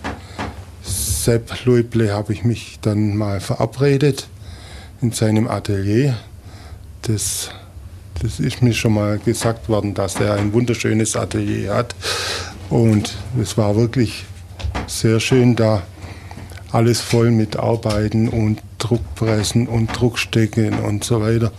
Sepp Luible habe ich mich dann mal verabredet in seinem Atelier. Das, das ist mir schon mal gesagt worden, dass er ein wunderschönes Atelier hat. Und es war wirklich sehr schön da. Alles voll mit Arbeiten und Druckpressen und Druckstecken und so weiter.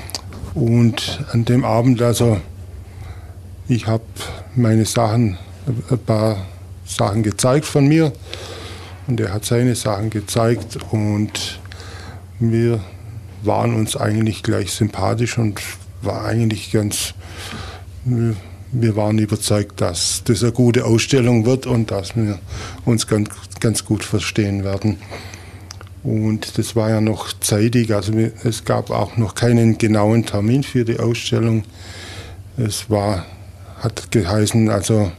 Und an dem Abend, also ich habe meine Sachen, ein paar Sachen gezeigt von mir. Und er hat seine Sachen gezeigt und wir waren uns eigentlich gleich sympathisch und war eigentlich ganz, wir waren überzeugt, dass das eine gute Ausstellung wird und dass wir uns ganz, ganz gut verstehen werden. Und das war ja noch zeitig, also es gab auch noch keinen genauen Termin für die Ausstellung. Es war, hat geheißen, also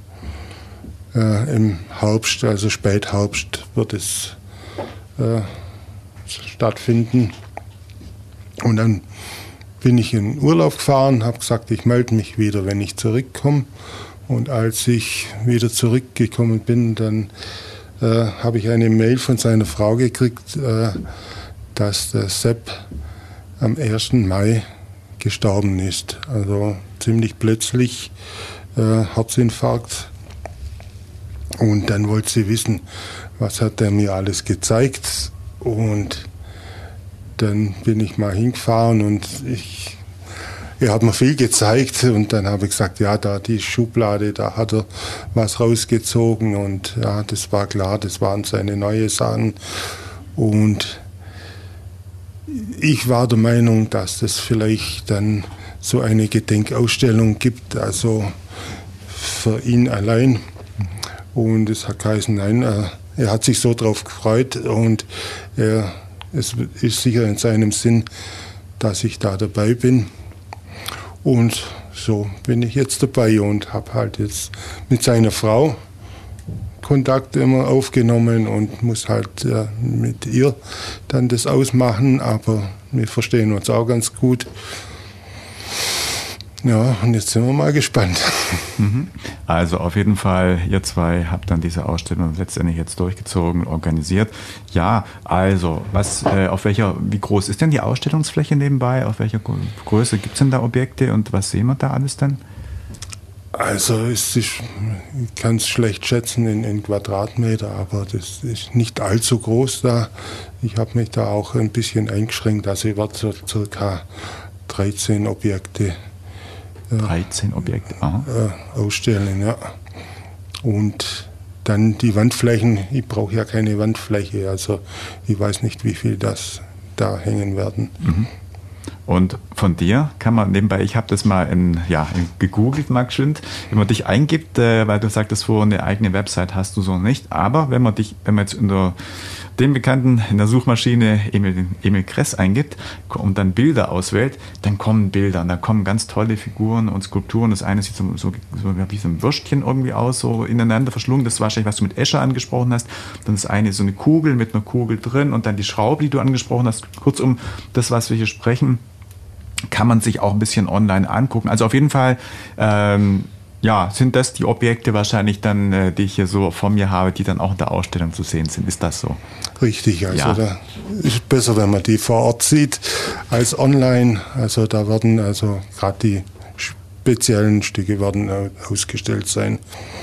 äh, im Herbst, also Spätherbst wird es äh, stattfinden. Und dann bin ich in Urlaub gefahren, habe gesagt, ich melde mich wieder, wenn ich zurückkomme. Und als ich wieder zurückgekommen bin, dann äh, habe ich eine Mail von seiner Frau gekriegt, äh, dass der Sepp am ersten Mai gestorben ist. Also ziemlich plötzlich, äh, Herzinfarkt. Und dann wollte sie wissen, was hat er mir alles gezeigt. Und dann bin ich mal hingefahren und ich, er hat mir viel gezeigt. Und dann habe ich gesagt, ja, da die Schublade, da hat er was rausgezogen. Und ja, das war klar, das waren seine neuen Sachen. Und ich war der Meinung, dass es vielleicht dann so eine Gedenkausstellung gibt, also für ihn allein. Und es hat geheißen, nein, er, er hat sich so drauf gefreut und er, es ist sicher in seinem Sinn, dass ich da dabei bin. Und so bin ich jetzt dabei und habe halt jetzt mit seiner Frau Kontakt immer aufgenommen und muss halt äh, mit ihr dann das ausmachen, aber wir verstehen uns auch ganz gut. Ja, und jetzt sind wir mal gespannt. Also auf jeden Fall, ihr zwei habt dann diese Ausstellung letztendlich jetzt durchgezogen, organisiert. Ja, also, was, äh, auf welcher, wie groß ist denn die Ausstellungsfläche nebenbei? Auf welcher Größe gibt es denn da Objekte und was sehen wir da alles denn? Also es ist, ich kann es schlecht schätzen in, in Quadratmeter, aber das ist nicht allzu groß da. Ich habe mich da auch ein bisschen eingeschränkt, also ich werde so circa dreizehn Objekte dreizehn Objekte aha. Äh, ausstellen, ja. Und dann die Wandflächen, ich brauche ja keine Wandfläche, also ich weiß nicht, wie viel das da hängen werden. Mhm. Und von dir kann man nebenbei, ich habe das mal in, ja, in gegoogelt, mal geschwind, wenn man dich eingibt, äh, weil du sagtest vorhin, eine eigene Website hast du so nicht, aber wenn man dich, wenn man jetzt in der, den Bekannten in der Suchmaschine Emil, Emil Kress eingibt und dann Bilder auswählt, dann kommen Bilder und da kommen ganz tolle Figuren und Skulpturen. Das eine sieht so, so, so wie so ein Würstchen irgendwie aus, so ineinander verschlungen. Das ist wahrscheinlich, was du mit Escher angesprochen hast. Dann das eine ist so eine Kugel mit einer Kugel drin und dann die Schraube, die du angesprochen hast. Kurzum, das, was wir hier sprechen, kann man sich auch ein bisschen online angucken. Also auf jeden Fall, ähm, ja, sind das die Objekte wahrscheinlich dann, äh, die ich hier so vor mir habe, die dann auch in der Ausstellung zu sehen sind. Ist das so? Richtig, also ja. Da ist besser, wenn man die vor Ort sieht, als online. Also da werden also gerade die speziellen Stücke werden äh, ausgestellt sein.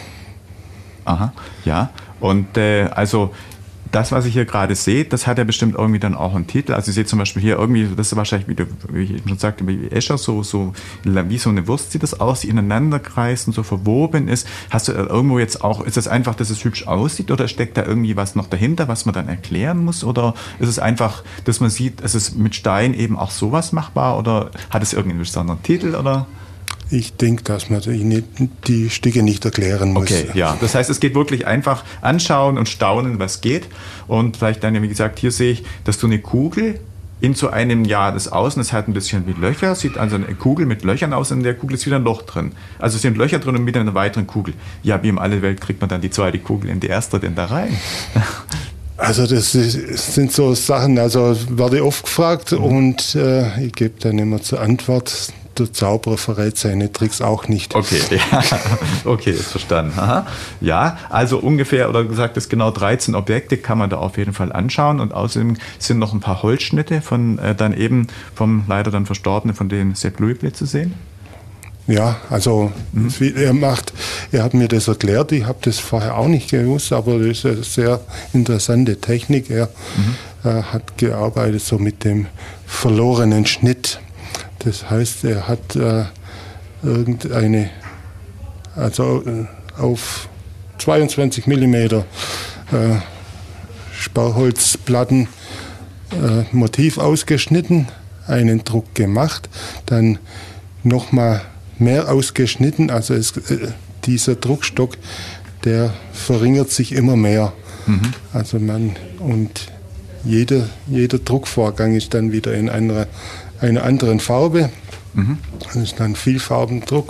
Aha, ja. Und äh, also das, was ich hier gerade sehe, das hat ja bestimmt irgendwie dann auch einen Titel. Also ich sehe zum Beispiel hier irgendwie, das ist wahrscheinlich, wie, du, wie ich schon sagte, wie Escher, so, so wie so eine Wurst sieht das aus, die ineinander kreist und so verwoben ist. Hast du irgendwo jetzt auch, ist das einfach, dass es hübsch aussieht oder steckt da irgendwie was noch dahinter, was man dann erklären muss? Oder ist es einfach, dass man sieht, es ist mit Stein eben auch sowas machbar oder hat es irgendeinen besonderen Titel oder? Ich denke, dass man die, die Stücke nicht erklären muss. Okay, ja. Das heißt, es geht wirklich einfach anschauen und staunen, was geht. Und vielleicht dann, wie gesagt, hier sehe ich, dass du eine Kugel in so einem, ja, das Außen, das hat ein bisschen wie Löcher, sieht also eine Kugel mit Löchern aus, in der Kugel ist wieder ein Loch drin. Also es sind Löcher drin und mit einer weiteren Kugel. Ja, wie in alle Welt kriegt man dann die zweite Kugel in die erste denn da rein? Also das ist, sind so Sachen, also werde oft gefragt mhm. und äh, ich gebe dann immer zur Antwort, der Zauberer verrät seine Tricks auch nicht. Okay, ja. Okay, ist verstanden. Aha. Ja, also ungefähr, oder gesagt, das genau dreizehn Objekte kann man da auf jeden Fall anschauen und außerdem sind noch ein paar Holzschnitte von äh, dann eben vom leider dann Verstorbenen, von dem Sepp Louisble zu sehen. Ja, also mhm. er macht, er hat mir das erklärt, ich habe das vorher auch nicht gewusst, aber das ist eine sehr interessante Technik. Er mhm. äh, hat gearbeitet so mit dem verlorenen Schnitt. Das heißt, er hat äh, irgendeine, also äh, auf zweiundzwanzig Millimeter äh, Sperrholzplatten äh, Motiv ausgeschnitten, einen Druck gemacht, dann nochmal mehr ausgeschnitten. Also es, äh, dieser Druckstock, der verringert sich immer mehr. Mhm. Also man, und jeder, jeder Druckvorgang ist dann wieder in einer einer anderen Farbe. Mhm. Das ist dann Vielfarbendruck.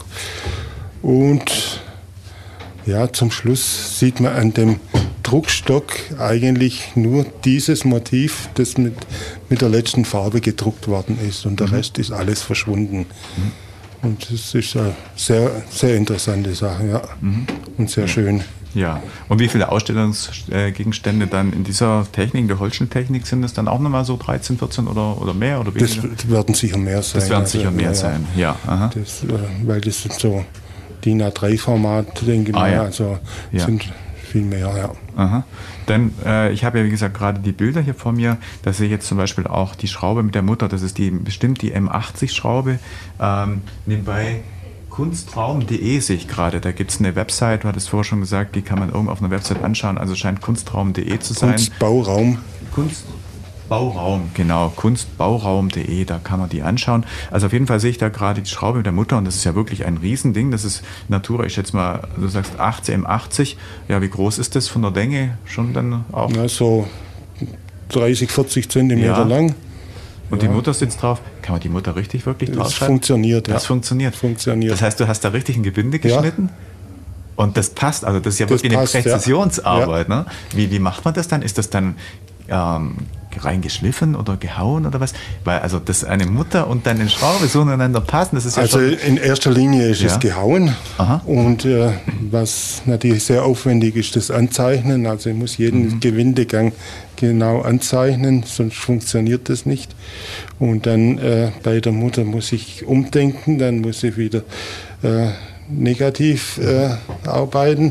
Und ja, zum Schluss sieht man an dem Druckstock eigentlich nur dieses Motiv, das mit, mit der letzten Farbe gedruckt worden ist. Und der mhm. Rest ist alles verschwunden. Mhm. Und das ist eine sehr, sehr interessante Sache, ja. Mhm. Und sehr schön. Ja, und wie viele Ausstellungsgegenstände dann in dieser Technik, in der Holzschnitttechnik, sind es dann auch nochmal so dreizehn, vierzehn oder, oder mehr? Oder das werden sicher mehr sein. Das werden also, sicher mehr ja, sein, ja. Aha. Das, weil das sind so D I N A drei Format, denke ich ah, mal. Ja. Also ja. sind viel mehr, ja. Aha. Denn äh, ich habe ja, wie gesagt, gerade die Bilder hier vor mir. Da sehe ich jetzt zum Beispiel auch die Schraube mit der Mutter. Das ist die bestimmt die M achtzig Schraube. Ähm, nebenbei kunstraum punkt de sehe ich gerade. Da gibt es eine Website, du hattest vorher schon gesagt, die kann man irgendwo auf einer Website anschauen. Also scheint kunstraum punkt de zu sein. Kunstbauraum. Kunstbauraum, genau. kunstbauraum punkt de, da kann man die anschauen. Also auf jeden Fall sehe ich da gerade die Schraube mit der Mutter und das ist ja wirklich ein Riesending. Das ist Natura, ich schätze mal, du sagst M achtzig. Ja, wie groß ist das von der Länge schon dann auch? Na, so dreißig, vierzig Zentimeter ja. lang. Und ja. die Mutter sitzt drauf. Kann man die Mutter richtig wirklich drauf Das schreiben? funktioniert, ja. Das funktioniert. funktioniert. Das heißt, du hast da richtig ein Gebinde geschnitten? Ja. Und das passt, also das ist ja das wirklich passt, eine Präzisionsarbeit. Ja. Ne? Wie, wie macht man das dann? Ist das dann ähm, rein geschliffen oder gehauen oder was? Weil also das eine Mutter und dann eine Schraube so ineinander passen, das ist ja Also schon... in erster Linie ist ja. es gehauen. Aha. Und äh, was natürlich sehr aufwendig ist, das Anzeichnen. Also ich muss jeden mhm. Gewindegang genau anzeichnen, sonst funktioniert das nicht. Und dann äh, bei der Mutter muss ich umdenken, dann muss ich wieder äh, negativ äh, arbeiten.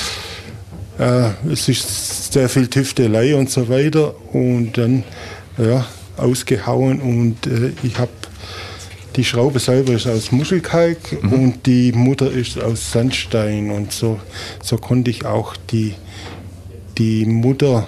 Äh, es ist sehr viel Tüftelei und so weiter und dann ja, ausgehauen und äh, ich habe die Schraube selber ist aus Muschelkalk mhm. und die Mutter ist aus Sandstein und so, so konnte ich auch die, die Mutter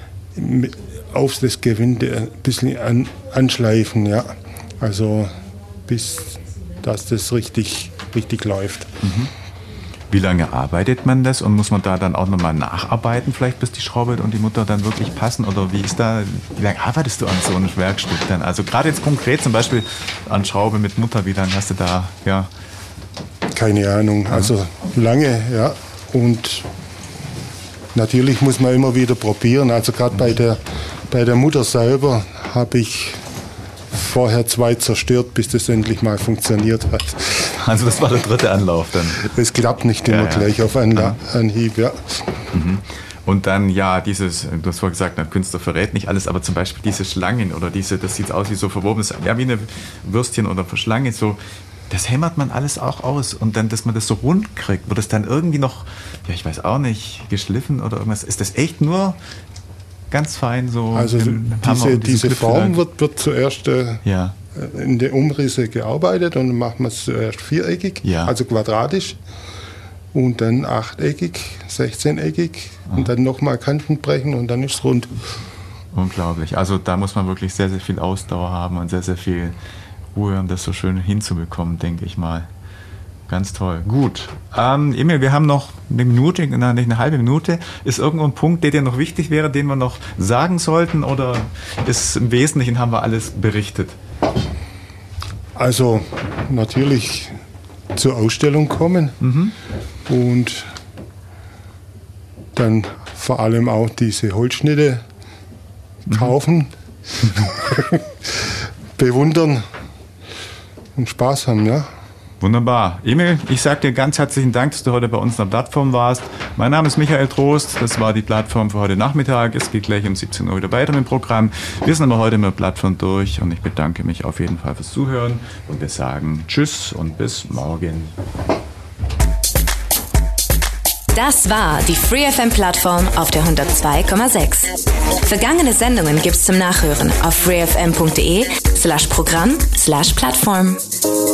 auf das Gewinde ein bisschen an, anschleifen, ja. Also bis dass das richtig, richtig läuft. Mhm. Wie lange arbeitet man das und muss man da dann auch nochmal nacharbeiten, vielleicht bis die Schraube und die Mutter dann wirklich passen? Oder wie ist da, wie lange arbeitest du an so einem Werkstück dann? Also gerade jetzt konkret zum Beispiel an Schraube mit Mutter, wie lange hast du da, ja? Keine Ahnung, also lange, ja. Und natürlich muss man immer wieder probieren. Also gerade bei der, bei der Mutter selber habe ich vorher zwei zerstört, bis das endlich mal funktioniert hat. Also das war der dritte Anlauf dann? Es klappt nicht immer ja, ja. gleich auf Anla- Anhieb, ja. Mhm. Und dann, ja, dieses, du hast vorhin gesagt, ein Künstler verrät nicht alles, aber zum Beispiel diese Schlangen oder diese, das sieht aus wie so verwobenes, ja, wie eine Würstchen oder Schlange, so, das hämmert man alles auch aus und dann, dass man das so rund kriegt, wird das dann irgendwie noch, ja, ich weiß auch nicht, geschliffen oder irgendwas, ist das echt nur ganz fein so? Also diese, diese Form wird, wird zuerst äh, ja. in der Umrisse gearbeitet und dann macht man es zuerst viereckig, ja. also quadratisch und dann achteckig, sechzehneckig ah. und dann nochmal Kanten brechen und dann ist es rund. Unglaublich. Also da muss man wirklich sehr, sehr viel Ausdauer haben und sehr, sehr viel Ruhe, um das so schön hinzubekommen, denke ich mal. Ganz toll. Gut. Ähm, Emil, wir haben noch eine Minute, nein, nicht eine halbe Minute. Ist irgendwo ein Punkt, der dir noch wichtig wäre, den wir noch sagen sollten? Oder ist im Wesentlichen haben wir alles berichtet? Also natürlich zur Ausstellung kommen mhm. und dann vor allem auch diese Holzschnitte mhm. kaufen, bewundern und Spaß haben, ja. Wunderbar. Emil, ich sage dir ganz herzlichen Dank, dass du heute bei uns in der Plattform warst. Mein Name ist Michael Trost, das war die Plattform für heute Nachmittag. Es geht gleich um siebzehn Uhr wieder weiter mit dem Programm. Wir sind aber heute mit der Plattform durch und ich bedanke mich auf jeden Fall fürs Zuhören und wir sagen Tschüss und bis morgen. Das war die Free F M-Plattform auf der hundertzwei Komma sechs. Vergangene Sendungen gibt's zum Nachhören auf freefm punkt de slash Programm slash Plattform.